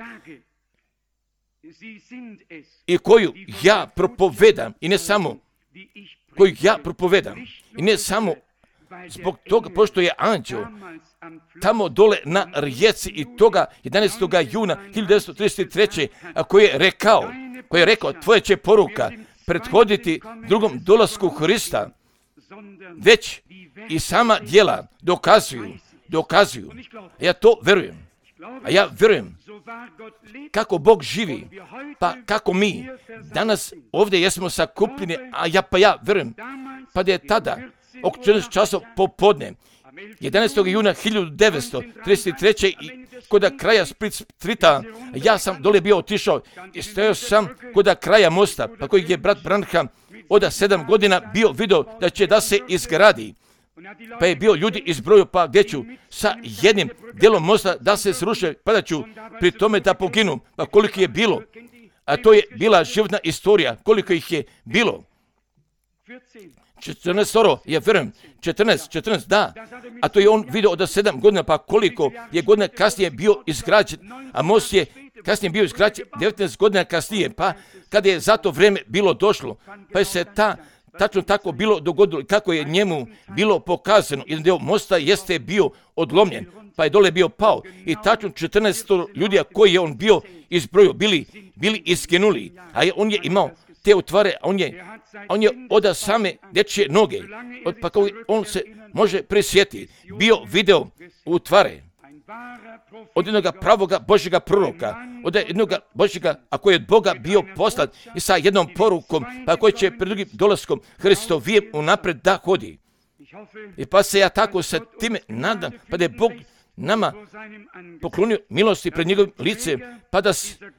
A: i koju ja propovedam, i ne samo koju ja propovedam, i ne samo zbog toga, pošto je anđeo tamo dole na rijeci i toga jedanaestog juna hiljadu devetsto trideset treće. a koji je rekao, koji je rekao, tvoja će poruka prethoditi drugom dolasku Hrista, već i sama djela dokazuju, dokazuju. Ja to verujem. A ja verujem kako Bog živi, pa kako mi danas ovdje jesmo sakupljeni, a ja pa ja verujem, pa da je tada oko četrnaest časova popodne, jedanaestog juna hiljadu devetsto trideset treće. i kod kraja Split Streeta, ja sam dole bio otišao i stojao sam kod kraja mosta, pa koji je brat Branham od sedam godina bio video da će da se izgradi. Pa je bio ljudi izbrojio, pa gdje ću sa jednim dijelom mosta da se sruše, pa da ću pri tome da poginu. Pa koliko je bilo, a to je bila životna istorija, koliko ih je bilo. četrnaest oro, ja verujem, četrnaest, četrnaest, da, a to je on vidio od sedam godina, pa koliko je godina kasnije bio izgrađen, a most je kasnije bio izgrađen devetnaest godina kasnije, pa kada je za to vrijeme bilo došlo, pa je se ta tačno tako bilo dogodilo, kako je njemu bilo pokazano. Jedan dio mosta jeste bio odlomljen, pa je dole bio pao i tačno četrnaest ljudi koji je on bio izbrojio, bili, bili iskinuli, a on je imao te utvare, on je, on je od same dječje noge, od, pa kao on se može prisjetiti, bio video utvare od jednog pravoga Božjega proroka, od jednog Božjega, a koji je od Boga bio poslat i sa jednom porukom, pa koji će pred drugim dolaskom Hristovijem unapred da hodi. I pa se ja tako sa time nadam, pa da je Bog nama poklonio milosti pred njegovim licem, pa da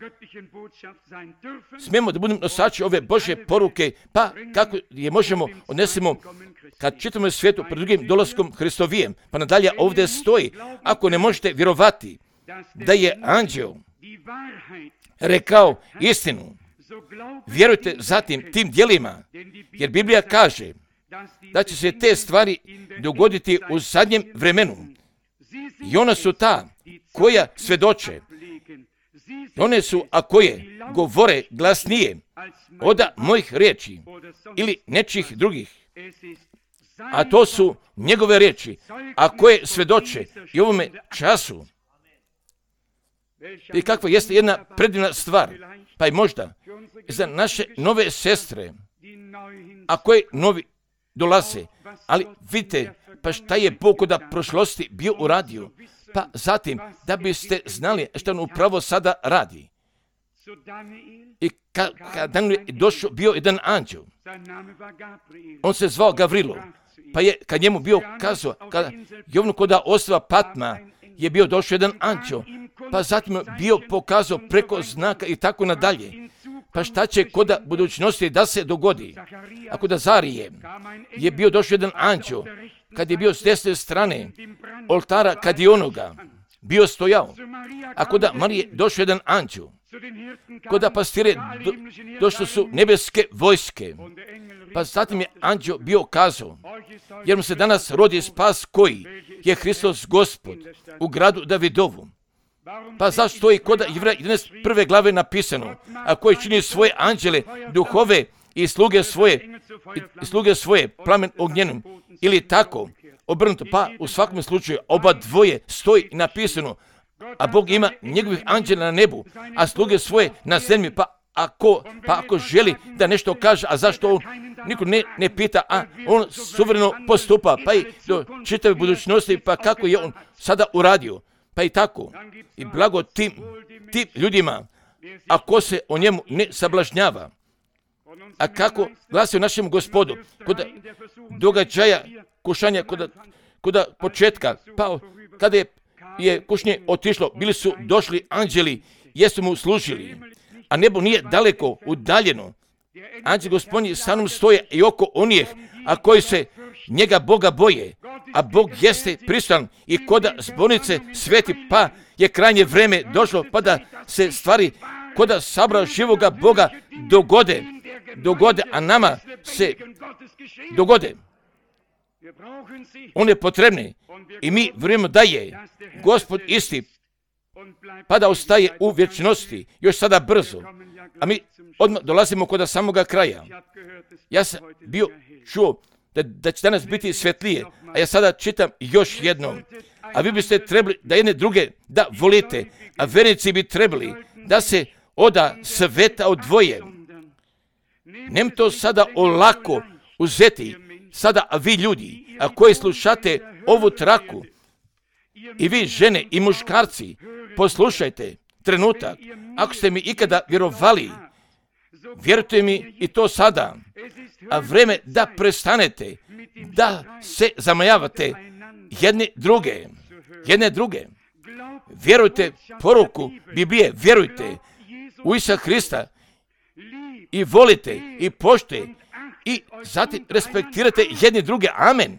A: smijemo da budemo nosači ove Božje poruke, pa kako je možemo odnesemo kad čitamo svijetu pred drugim dolaskom Hristovijem. Pa nadalje ovdje stoji, ako ne možete vjerovati da je anđeo rekao istinu, vjerujte zatim tim djelima, jer Biblija kaže da će se te stvari dogoditi u zadnjem vremenu. I ona su ta koja svjedoče. One su, a koje govore glasnije od mojih riječi ili nečih drugih. A to su njegove riječi, a koje svjedoče i u ovome času. I kakva jeste jedna predivna stvar, pa i možda za naše nove sestre, a koje novi dolaze. Ali vidite, pa šta je Bog od prošlosti bio uradio? Pa zatim, da biste znali što on upravo sada radi. I kad ka Daniel je došao, bio jedan anđel. On se zvao Gavrilo. Pa je, kad njemu bio kazao, kada Jovnu koda ostrva Patma, je bio došao jedan anđel. Pa zatim je bio pokazao preko znaka i tako nadalje. Pa šta će koda budućnosti da se dogodi? A kod Azarije je bio došao jedan anđel, kad je bio s desne strane oltara, kad je onoga bio stojao. A kod Marije došao jedan anđel. Kod pastire do, došle su nebeske vojske. Pa zatim je anđel bio kazao, jer mu se danas rodi spas koji je Hristos Gospod u gradu Davidovu. Pa zašto je kod Jevreja jedanaest prve glave napisano, a koji čini svoje anđele, duhove i sluge svoje, i sluge svoje plamen ognjenom, ili tako, obrnuto, pa u svakom slučaju oba dvoje stoji napisano, a Bog ima njegovih anđela na nebu, a sluge svoje na zemlji, pa ako, pa ako želi da nešto kaže, a zašto on niko ne, ne pita, a on suvereno postupa, pa i do čitave budućnosti, pa kako je on sada uradio, pa i tako. I blago tim, tim ljudima, ako se o njemu ne sablažnjava. A kako glasi o našem Gospodu, kod događaja kušanja, kod, kod početka, pa kada je, je kušnje otišlo, bili su došli anđeli, jesu mu služili, a nebo nije daleko udaljeno. Anđeli Gospodnji sa mnom stoje i oko onih, a koji se njega Boga boje, a Bog jeste prisutan i koda zbornice sveti, pa je krajnje vreme došlo, pa da se stvari koda sabra živoga Boga dogode, dogode, a nama se dogode. On je potrebni i mi vjerujemo da je Gospod isti, pa da ostaje u vječnosti, još sada brzo. A mi odmah dolazimo kod samoga kraja. Ja sam bio čuo da, da će danas biti svetlije, a ja sada čitam još jednom. A vi biste trebali da jedne druge da volite, a vernici bi trebali da se oda sveta odvoje. Nem to sada olako uzeti, sada a vi ljudi, a koji slušate ovu traku, i vi žene i muškarci, poslušajte trenutak, ako ste mi ikada vjerovali, vjerujte mi i to sada, a vreme da prestanete, da se zamajavate jedne druge, jedne druge. Vjerujte poruku Biblije, vjerujte u Isusa Hrista i volite i poštujte i zatim respektirate jedne druge. Amen.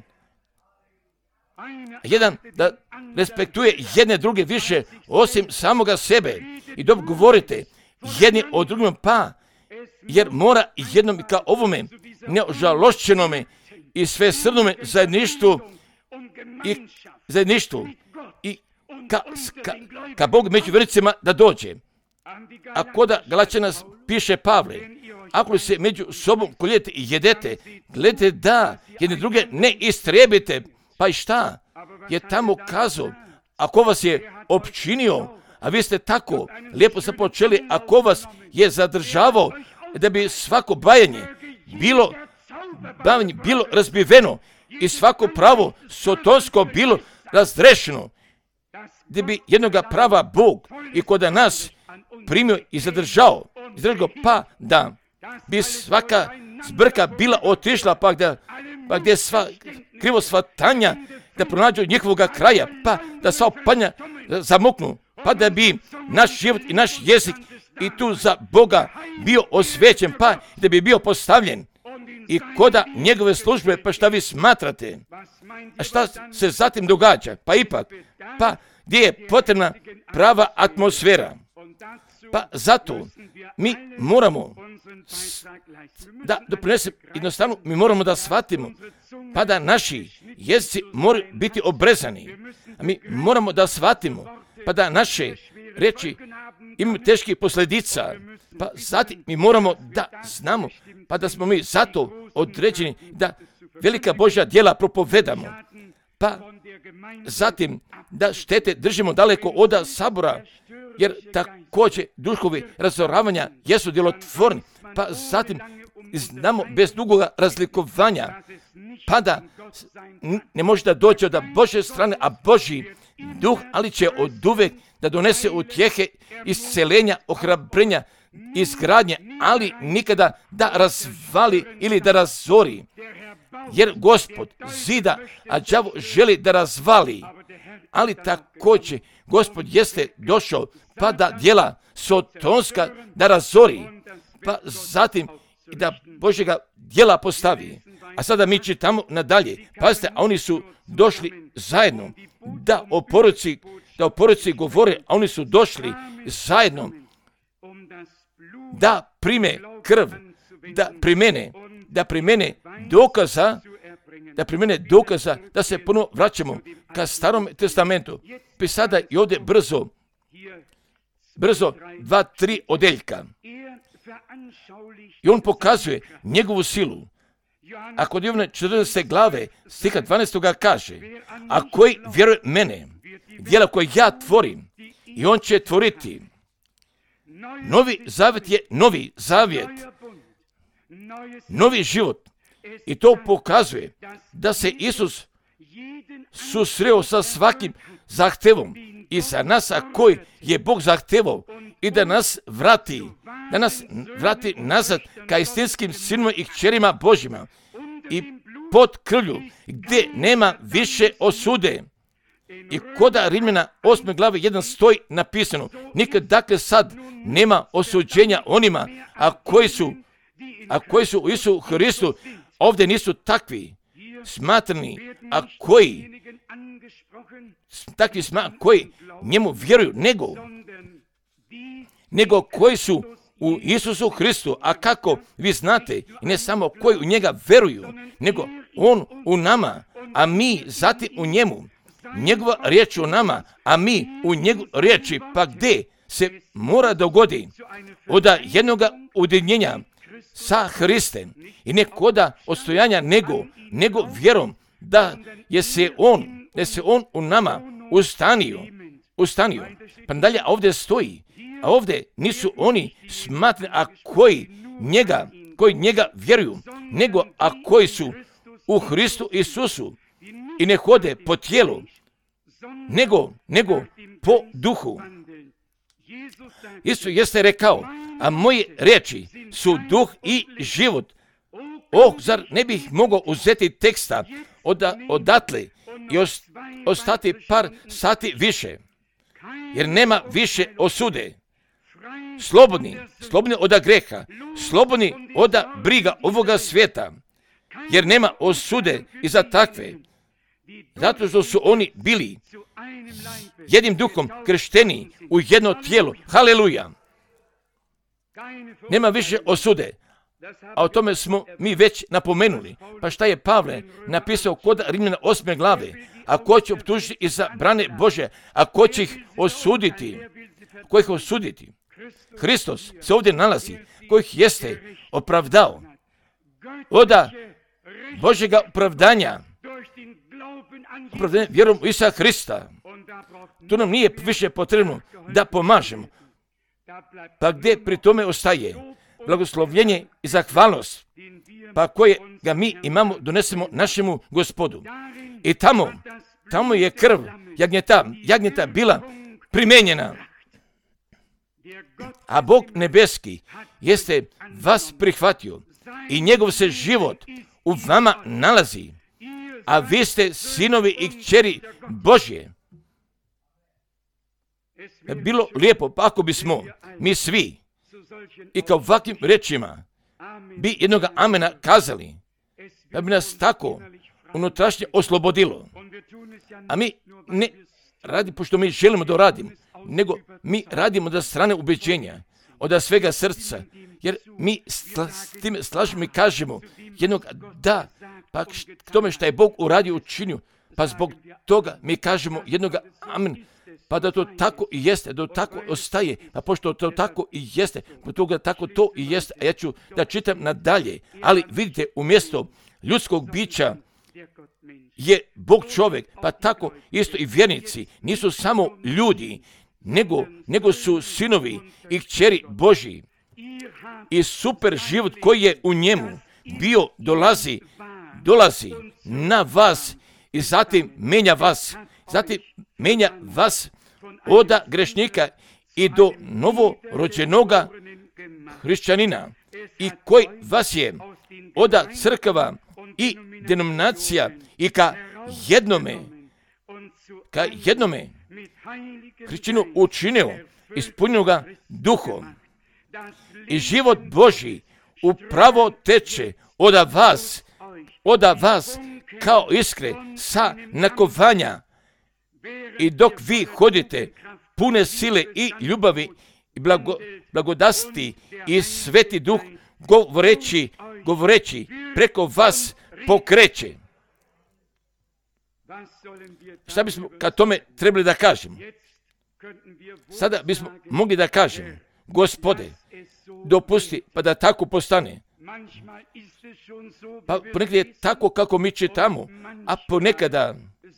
A: Jedan da respektuje jedne druge više osim samoga sebe i dok govorite jedni o drugom, pa jer mora jednom kao ovome neožalošćenome i svesrdnome zajedništvu i zajedništvu i ka, ka, ka Bog među vjernicima da dođe. A koda Galačana piše Pavle, ako se među sobom koljete i jedete, gledajte da jedne druge ne istrijebite, pa i šta je tamo kazao, ako vas je opčinio, a vi ste tako lijepo se počeli, ako vas je zadržavao, da bi svako bajanje bilo, bavanje bilo razbiveno i svako pravo sotonsko bilo razrešeno, da bi jednoga prava Bog i kod nas primio i zadržao, izdržao, pa da bi svaka zbrka bila otišla, pa da pa gdje sva krivo shvatanja da pronađu njihovoga kraja, pa da sva opanja zamoknu, pa da bi naš život i naš jezik i tu za Boga bio osvećen, pa da bi bio postavljen i koda njegove službe, pa šta vi smatrate? A šta se zatim događa? Pa ipak, pa gdje je potrebna prava atmosfera? Pa zato mi moramo da doprinesemo, jednostavno mi moramo da shvatimo, pa da naši jezici moraju biti obrezani. A mi moramo da shvatimo, pa da naše reči imaju teških posljedica, pa zatim mi moramo da znamo, pa da smo mi zato određeni da velika Božja djela propovedamo, pa zatim da štete držimo daleko od sabora, jer također duhovi razoravanja jesu djelotvorni, pa zatim znamo bez dugoga razlikovanja, pa da ne može da dođe od Božje strane, a Božji duh, ali će od uvek da donese utjehe, iscelenja, ohrabrenja, izgradnje, ali nikada da razvali ili da razori. Jer Gospod zida, a đavo želi da razvali. Ali također Gospod jeste došao pa da djela sotonska da razori, pa zatim i da Božjega djela postavi. A sada mi čitamo nadalje. Pazite, a oni su došli zajedno da o poruci, da o poruci govore, a oni su došli zajedno da prime krv, da primene, da primene dokaza, da primene dokaza, da se ponovo vraćamo ka Starom testamentu. Pa sada i ovdje brzo, brzo dva, tri odeljka. I on pokazuje njegovu silu. A kod Jovana četrnaeste glave, stiha dvanaestog kaže, a koji vjeruje mene, djela koje ja tvorim, i on će tvoriti. Novi zavjet je novi zavjet, novi život. I to pokazuje da se Isus susreo sa svakim zahtevom i za nas, a koji je Bog zahtevao i da nas vrati, da nas vrati nazad ka istinskim sinovima i kćerima Božjima i pod krvlju gdje nema više osude. I koda Rimljana osme glave jedan stoji napisano, nikad dakle sad nema osuđenja onima, a koji su, a koji su u Isusu Hristu, ovdje nisu takvi smatrani, a koji takvi sma, koji njemu vjeruju, nego, nego koji su u Isusu Hristu, a kako vi znate, i ne samo koji u njega veruju, nego on u nama, a mi zatim u njemu. Njegova riječ u nama, a mi u njegovu riječi, pa gdje se mora dogodi od jednoga ujedinjenja sa Hristem i ne koda odstojanja nego, nego vjerom da je se on, da se on u nama ustanio, ustanio. Pa dalje ovdje stoji, a ovdje nisu oni smatrani, a koji njega, koji njega vjeruju, nego a koji su u Hristu Isusu i ne hode po tijelu, nego, nego po duhu. Isus jeste rekao, a moje riječi su duh i život. Oh, zar ne bih mogao uzeti teksta od, odatle i ostati par sati više, jer nema više osude. Slobodni, slobodni od greha, slobodni od briga ovoga svijeta, jer nema osude i za takve. Zato što su oni bili jednim duhom kršteni u jedno tijelo. Haleluja! Nema više osude. A o tome smo mi već napomenuli. Pa šta je Pavle napisao kod Rimljana osme glave? A ko će optužiti i za brane Bože? A ko će ih osuditi? Ko ih osuditi? Hristos se ovdje nalazi, kojih jeste opravdao. Oda Božjega opravdanja. Opravdanje vjerom u Isusa Hrista. Tu nam nije više potrebno da pomažemo. Pa gdje pri tome ostaje blagoslovljenje i zahvalnost, pa koje ga mi imamo, donesemo našemu Gospodu. I tamo, tamo je krv jagnjeta, jagnjeta bila primenjena. A Bog nebeski jeste vas prihvatio i njegov se život u vama nalazi, a vi ste sinovi i kćeri Božje. Bilo lijepo, pa ako bismo mi svi i kao ovakvim rečima bi jednoga amena kazali, da bi nas tako unutrašnje oslobodilo. A mi ne radi, pošto mi želimo da radimo, nego mi radimo da strane ubeđenja, od svega srca, jer mi sla, s tim slažemo i kažemo jednog da, pa k tome što je Bog uradio učinio, pa zbog toga mi kažemo jednoga amen, pa da to tako i jeste, da to tako ostaje, pa pošto to tako i jeste, po toga tako to i jeste, a ja ću da čitam nadalje, ali vidite, umjesto ljudskog bića je Bog čovjek, pa tako isto i vjernici nisu samo ljudi, nego, nego su sinovi i kćeri Božji. i super život koji je u njemu bio, dolazi, dolazi na vas i zatim menja vas, zatim menja vas od grešnika i do novorođenoga hrišćanina, i koji vas je od crkava i denominacija i ka jednome, ka jednome hrišćaninu učinio ispunjenoga duhom. I život Božji upravo teče od vas, od vas kao iskre sa nakovanja. I dok vi hodite pune sile i ljubavi i blago, blagodasti i Sveti Duh govoreći, govoreći preko vas pokreće. Šta bismo kad tome trebali da kažemo? Sada bismo mogli da kažemo: Gospode, dopusti pa da tako postane. Pa ponekad je tako kako mi čitamo, a ponekada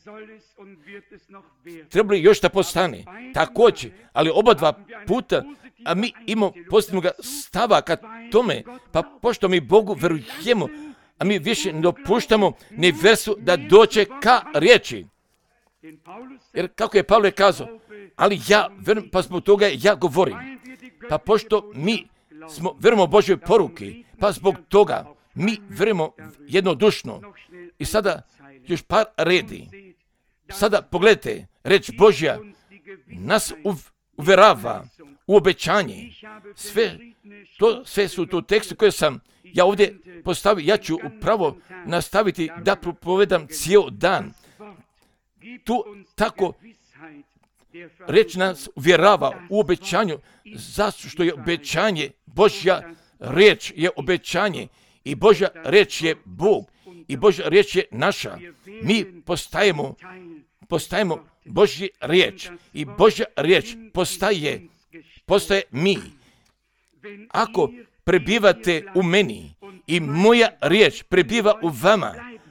A: trebali još da postane. Također, ali oba dva puta, a mi imamo pozitivnog stava ka tome, pa pošto mi Bogu verujemo, a mi više ne dopuštamo ni versu da dođe ka riječi. Jer kako je Pavle kazao, ali ja verujem, pa zbog toga ja govorim. Pa pošto mi smo verujemo Božjoj poruki, pa zbog toga mi verujemo jednodušno. I sada još par redi. Sada pogledajte, reč Božja nas uverava u obećanje. Sve, to, sve su to tekste koje sam ja ovdje postavio. Ja ću upravo nastaviti da propovedam cijel dan. Tu tako reč nas uvjerava u obećanju, zato što je obećanje, Božja reč je obećanje i Božja reč je Bog i Božja reč je naša. Mi postajemo, postajemo Božji riječ i Božja riječ postaje, postaje mi. Ako prebivate u meni i moja riječ prebiva u vama,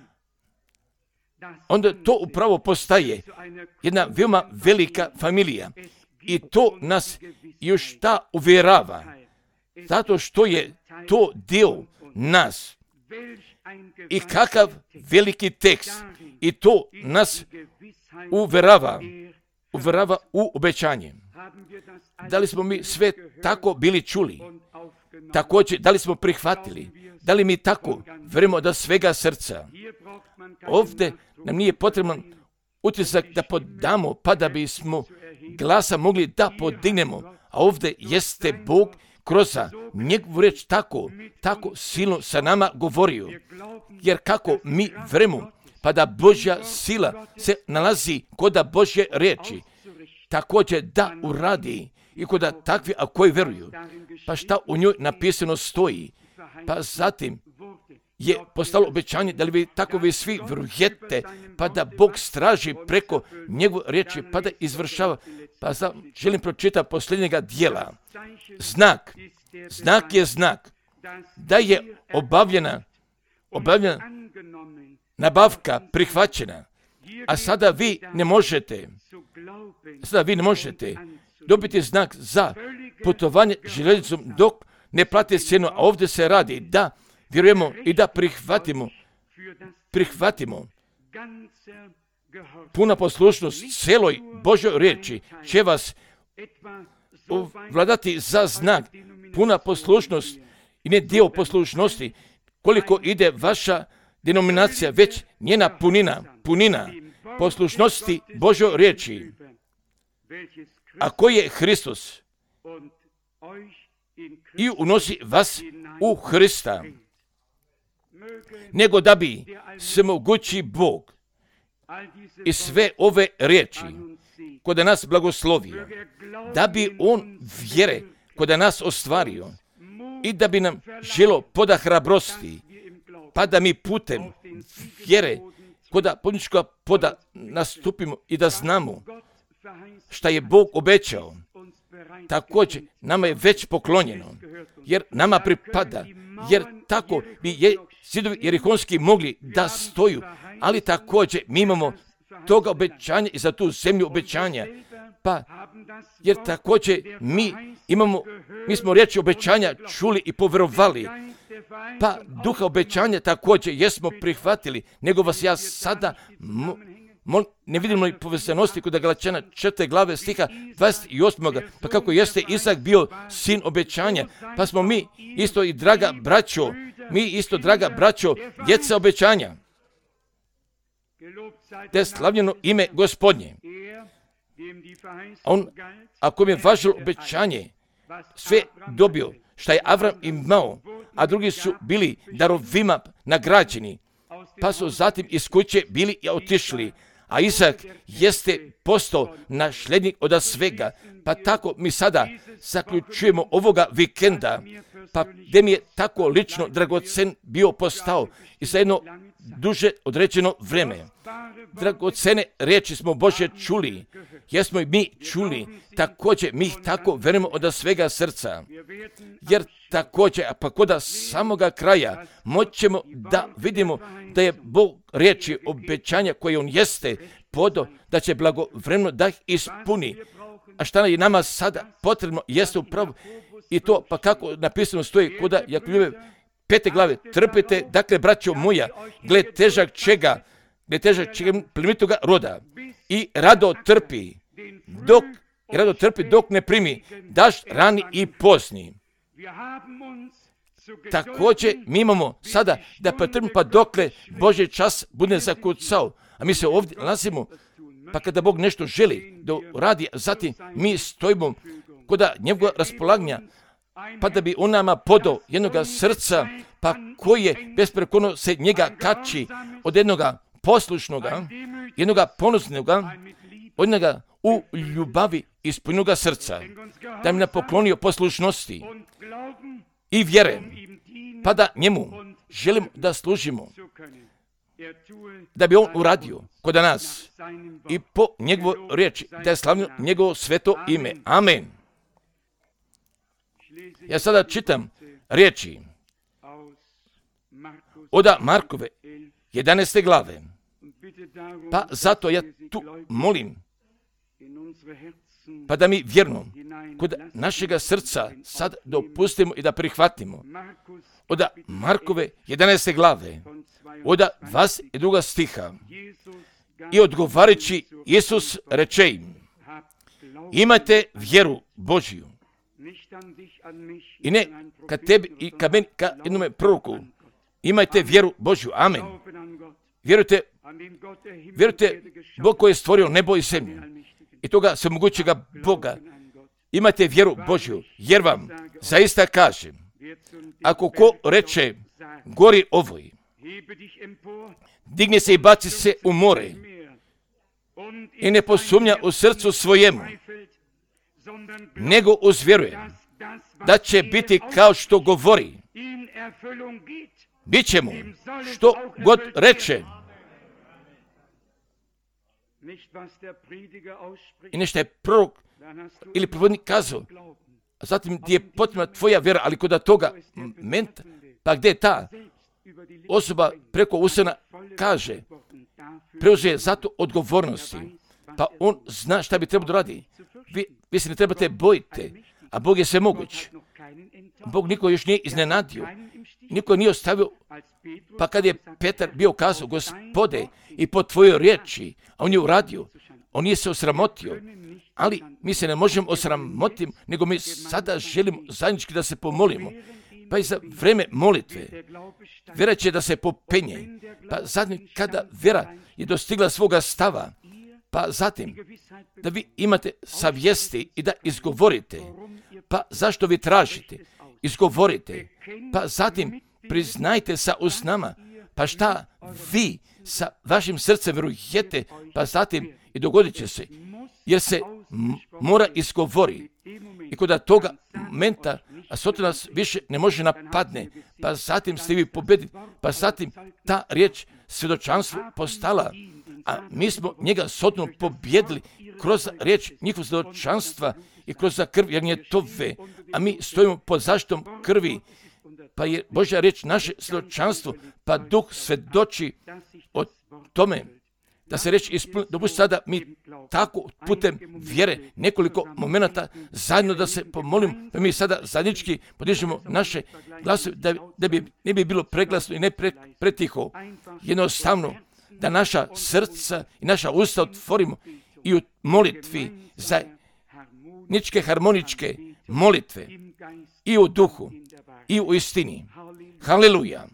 A: onda to upravo postaje jedna veoma velika familija. I to nas još ta uvjerava, zato što je to dio nas. I kakav veliki tekst. I to nas uvjerava, uvjerava u obećanje. Da li smo mi sve tako bili čuli? Također, da li smo prihvatili? Da li mi tako verujemo da svega srca? Ovdje nam nije potreban utisak da podamo, pa da bismo glasa mogli da podignemo. A ovdje jeste Bog kroz njegovu reč tako, tako silno sa nama govorio. Jer kako mi verujemo, pa da Božja sila se nalazi kod Božje reči, također da uradi i kod takvi, a koji veruju. Pa šta u njoj napisano stoji? Pa zatim je postalo obećanje da li vi tako vi svi verujete, pa da Bog straži preko njegove riječi, pa da izvršava. Pa za, želim pročitati posljednjega dijela. Znak, znak je znak, da je obavljena, obavljena nabavka prihvaćena, a sada vi ne možete, sada vi ne možete dobiti znak za putovanje željeznicom dok ne plate cijenu, a ovdje se radi da vjerujemo i da prihvatimo, prihvatimo puna poslušnost cijeloj Božoj riječi će vas vladati za znak. Puna poslušnost i ne dio poslušnosti koliko ide vaša denominacija, već njena punina, punina poslušnosti Božoj riječi. A koji je Hristos i unosi vas u Hrista, nego da bi svemogući Bog i sve ove riječi kod nas blagoslovio, da bi on vjere kod nas ostvario i da bi nam želo poda hrabrosti, pa da mi putem vjere kod podničkog poda nastupimo i da znamo šta je Bog obećao. Također nama je već poklonjeno, jer nama pripada, jer tako bi je zidovi jerihonski mogli da stoju, ali također mi imamo toga obećanja i za tu zemlju obećanja, Pa, jer također mi imamo, mi smo riječi obećanja čuli i povjerovali. Pa, duha obećanja također jesmo prihvatili, nego vas ja sada mo, mo, ne vidimo i povezanosti kod Galačana četvrte glave stiha dvadeset osam. Pa kako jeste Isak bio sin obećanja, pa smo mi isto i draga braćo, mi isto draga braćo, djeca obećanja. Te slavljeno ime Gospodnje. On, ako mi je važilo obećanje, sve dobio što je Avram imao, a drugi su bili darovima nagrađeni, pa su zatim iz kuće bili i otišli, a Isak jeste postao nasljednik od svega. Pa tako mi sada zaključujemo ovoga vikenda, pa gdje mi je tako lično dragocen bio postao i za jedno duže određeno vreme. Dragocene riječi smo Bože čuli, jesmo i mi čuli, također mi ih tako verujemo od svega srca. Jer također, a pa kod samoga kraja, moćemo da vidimo da je Bog riječi obećanja koje On jeste podo, da će blagovremeno da ih ispuni. A šta je nama sada potrebno, jeste upravo i to, pa kako napisano stoji kod Jakobove pete glave, trpite, dakle, braćo moja, gled težak čega, gled težak čega plemenitoga roda i rado trpi, dok, rado trpi dok ne primi daš rani i pozni. Također mi imamo sada da pretrpimo pa dokle Božji čas bude zakucao, a mi se ovdje nalazimo, pa kada Bog nešto želi da radi, zatim mi stojimo kod njegovog raspolaganja, pa da bi on nama podao jednoga srca, pa koje besprekorno se njega kači od jednoga poslušnoga, jednoga ponosnoga, od jednoga u ljubavi ispunjenoga srca, da mi napoklonio poslušnosti i vjere, pa da njemu želimo da služimo, da bi on uradio kod nas i po njegovoj riječi, da je slavno njegovo sveto ime. Amen. Ja sada čitam riječi od Markove jedanaeste glave, pa zato ja tu molim, pa da mi vjerno kod našega srca sad dopustimo i da prihvatimo od Markove jedanaeste glave, od dvadeset drugog stiha, i odgovarajući Isus reče im, imajte vjeru Božju. I ne ka tebi i ka meni, ka jednome proroku, imajte vjeru Božju. Amen. Vjerujte, vjerujte Bog koji je stvorio nebo i zemlju i toga svemogućega Boga. Imajte vjeru Božju, jer vam zaista kažem, ako ko reče gori ovoj, digne se i baci se u more i ne posumnja u srcu svojemu, nego uzvjeruje da će biti kao što govori, bit će mu što god reče. I nešto je prorok ili propovjednik kazao, a zatim ti je potrebna tvoja vjera, ali kod toga momenta, pa gdje je ta osoba preko usana kaže, preuzuje zato odgovornosti, pa on zna šta bi trebao da radi. Vi, vi se ne trebate bojiti, a Bog je sve moguć. Bog niko još nije iznenadio, niko nije ostavio, pa kad je Petar bio kazao, Gospode, i po tvojoj riječi, a on je uradio, on nije se osramotio, ali mi se ne možemo osramotiti, nego mi sada želimo zajednički da se pomolimo, pa i za vreme molitve. Vjera će da se popenje, pa zatim kada vjera je dostigla svoga stava, pa zatim da vi imate savjesti i da izgovorite, pa zašto vi tražite, izgovorite, pa zatim priznajte sa usnama, pa šta vi sa vašim srcem vjerujete, pa zatim i dogodit će se, jer se m- mora izgovori. I kod toga momenta, a sutra nas više ne može napadne, pa zatim ste vi pobedili, pa zatim ta riječ svjedočanstvo postala, a mi smo njega sotno pobjedili kroz riječ njihov svjedočanstva i kroz krv jagnjetove, a mi stojimo pod zaštitom krvi, pa je Božja riječ naše svjedočanstvo, pa Duh svjedoči o tome, da se reći ispuni. Dopusti sada mi tako putem vjere nekoliko momenata zajedno da se pomolim, da mi sada zajednički podižemo naše glasove, da, da bi ne bi bilo preglasno i ne pre, pretiho. Jednostavno da naša srca i naša usta otvorimo i u molitvi za ničke harmoničke molitve i u duhu i u istini. Haleluja.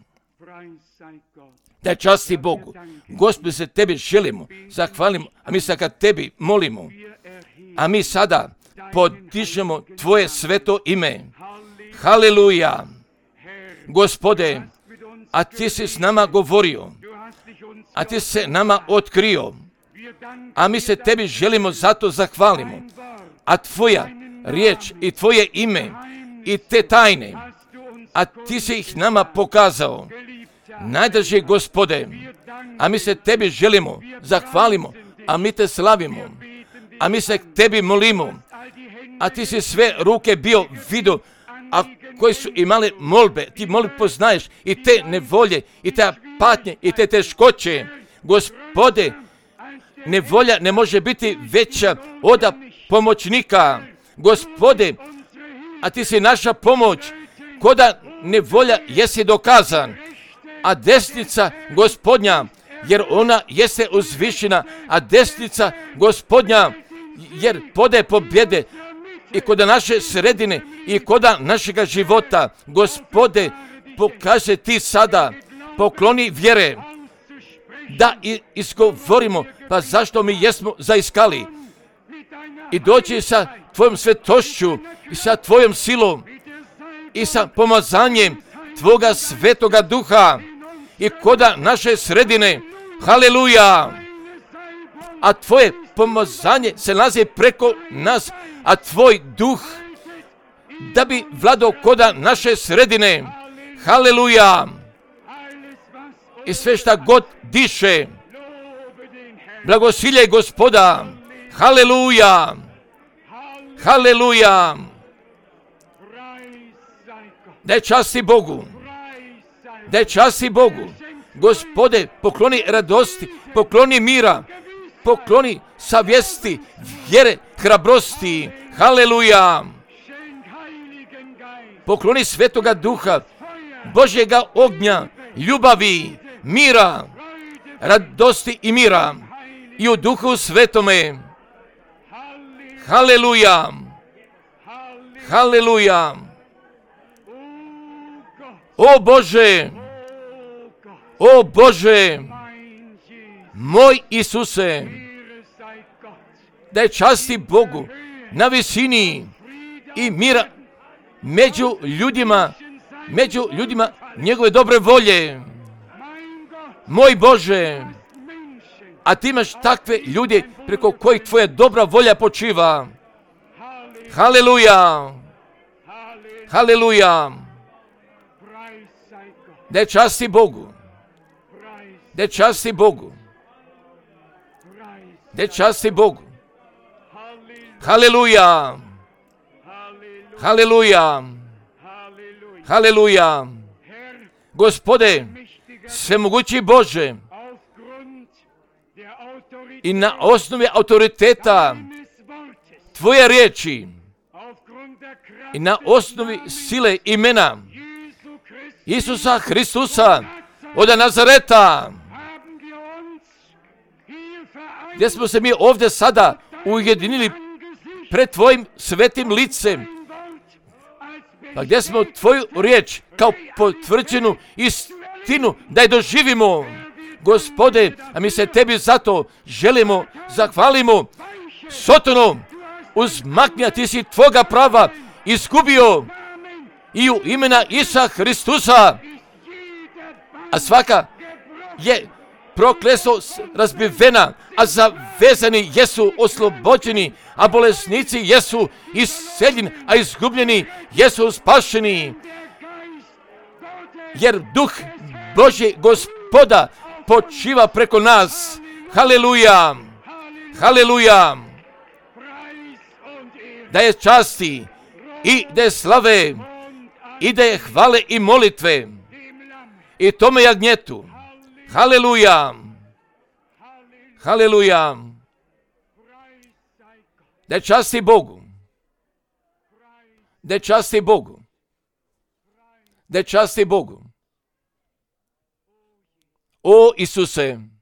A: Da časti Bogu. Gospodи, se Tebi želimo, zahvalimo, a mi se kad Tebi molimo, a mi sada podižemo Tvoje sveto ime. Haleluja. Gospode, a Ti si s nama govorio, a Ti se nama otkrio, a mi se Tebi želimo, zato zahvalimo. A Tvoja riječ i Tvoje ime i te tajne, a Ti si ih nama pokazao. Najdraži Gospode, a mi se Tebi želimo, zahvalimo, a mi Te slavimo, a mi se Tebi molimo, a Ti si sve ruke bio vidio, a koji su imale molbe, Ti molbe poznaješ i te nevolje, i te patnje, i te teškoće. Gospode, nevolja ne može biti veća od pomoćnika. Gospode, a Ti si naša pomoć, koda nevolja jesi dokazan, a desnica Gospodnja, jer ona jeste uzvišena, a desnica Gospodnja, jer pode pobjede i kod naše sredine i kod našega života. Gospode, pokaže Ti sada, pokloni vjere, da izgovorimo, pa zašto mi jesmo zaiskali, i doći sa Tvojom svetošću i sa Tvojom silom i sa pomazanjem Tvoga svetoga duha i koda naše sredine. Haleluja. A Tvoje pomazanje se nalazi preko nas, a Tvoj duh da bi vladao koda naše sredine. Haleluja. I sve šta god diše, blagosiljaj Gospoda. Haleluja. Haleluja. Da je časti Bogu. Da je časti Bogu. Gospode, pokloni radosti, pokloni mira, pokloni savjesti, vjere, hrabrosti. Haleluja. Pokloni svetoga duha, Božjega ognja, ljubavi, mira, radosti i mira i u duhu svetome. Haleluja. Haleluja. O Bože, o Bože, moj Isuse, da je časti Bogu na visini i mira među ljudima, među ljudima njegove dobre volje. Moj Bože, a Ti imaš takve ljude preko kojih Tvoja dobra volja počiva. Haleluja. Haleluja. Da je časti Bogu. Da je časti Bogu. Da je časti Bogu. Haleluja. Haleluja. Haleluja. Gospode, svemogući Bože, i na osnovi autoriteta Tvoje riječi i na osnovi sile imena Isusa Hristusa od Nazareta, gdje smo se mi ovdje sada ujedinili pred Tvojim svetim licem, pa gdje smo Tvoju riječ kao potvrđenu istinu da je doživimo. Gospode, a mi se Tebi zato želimo, zahvalimo. Sotonu, uzmakni, a Ti si Tvoga prava izgubio i u imena Isa Hristusa, a svaka je prokleso razbivena, a zavezani jesu oslobođeni, a bolesnici jesu isceljeni, a izgubljeni jesu spašeni. Jer duh Božji Gospoda počiva preko nas. Haleluja. Haleluja. Da je časti i da je slave i da je hvale i molitve i tome jagnjetu. Haleluja. Haleluja. Da časti Bogu. Da časti Bogu. Da časti Bogu. O Isuse,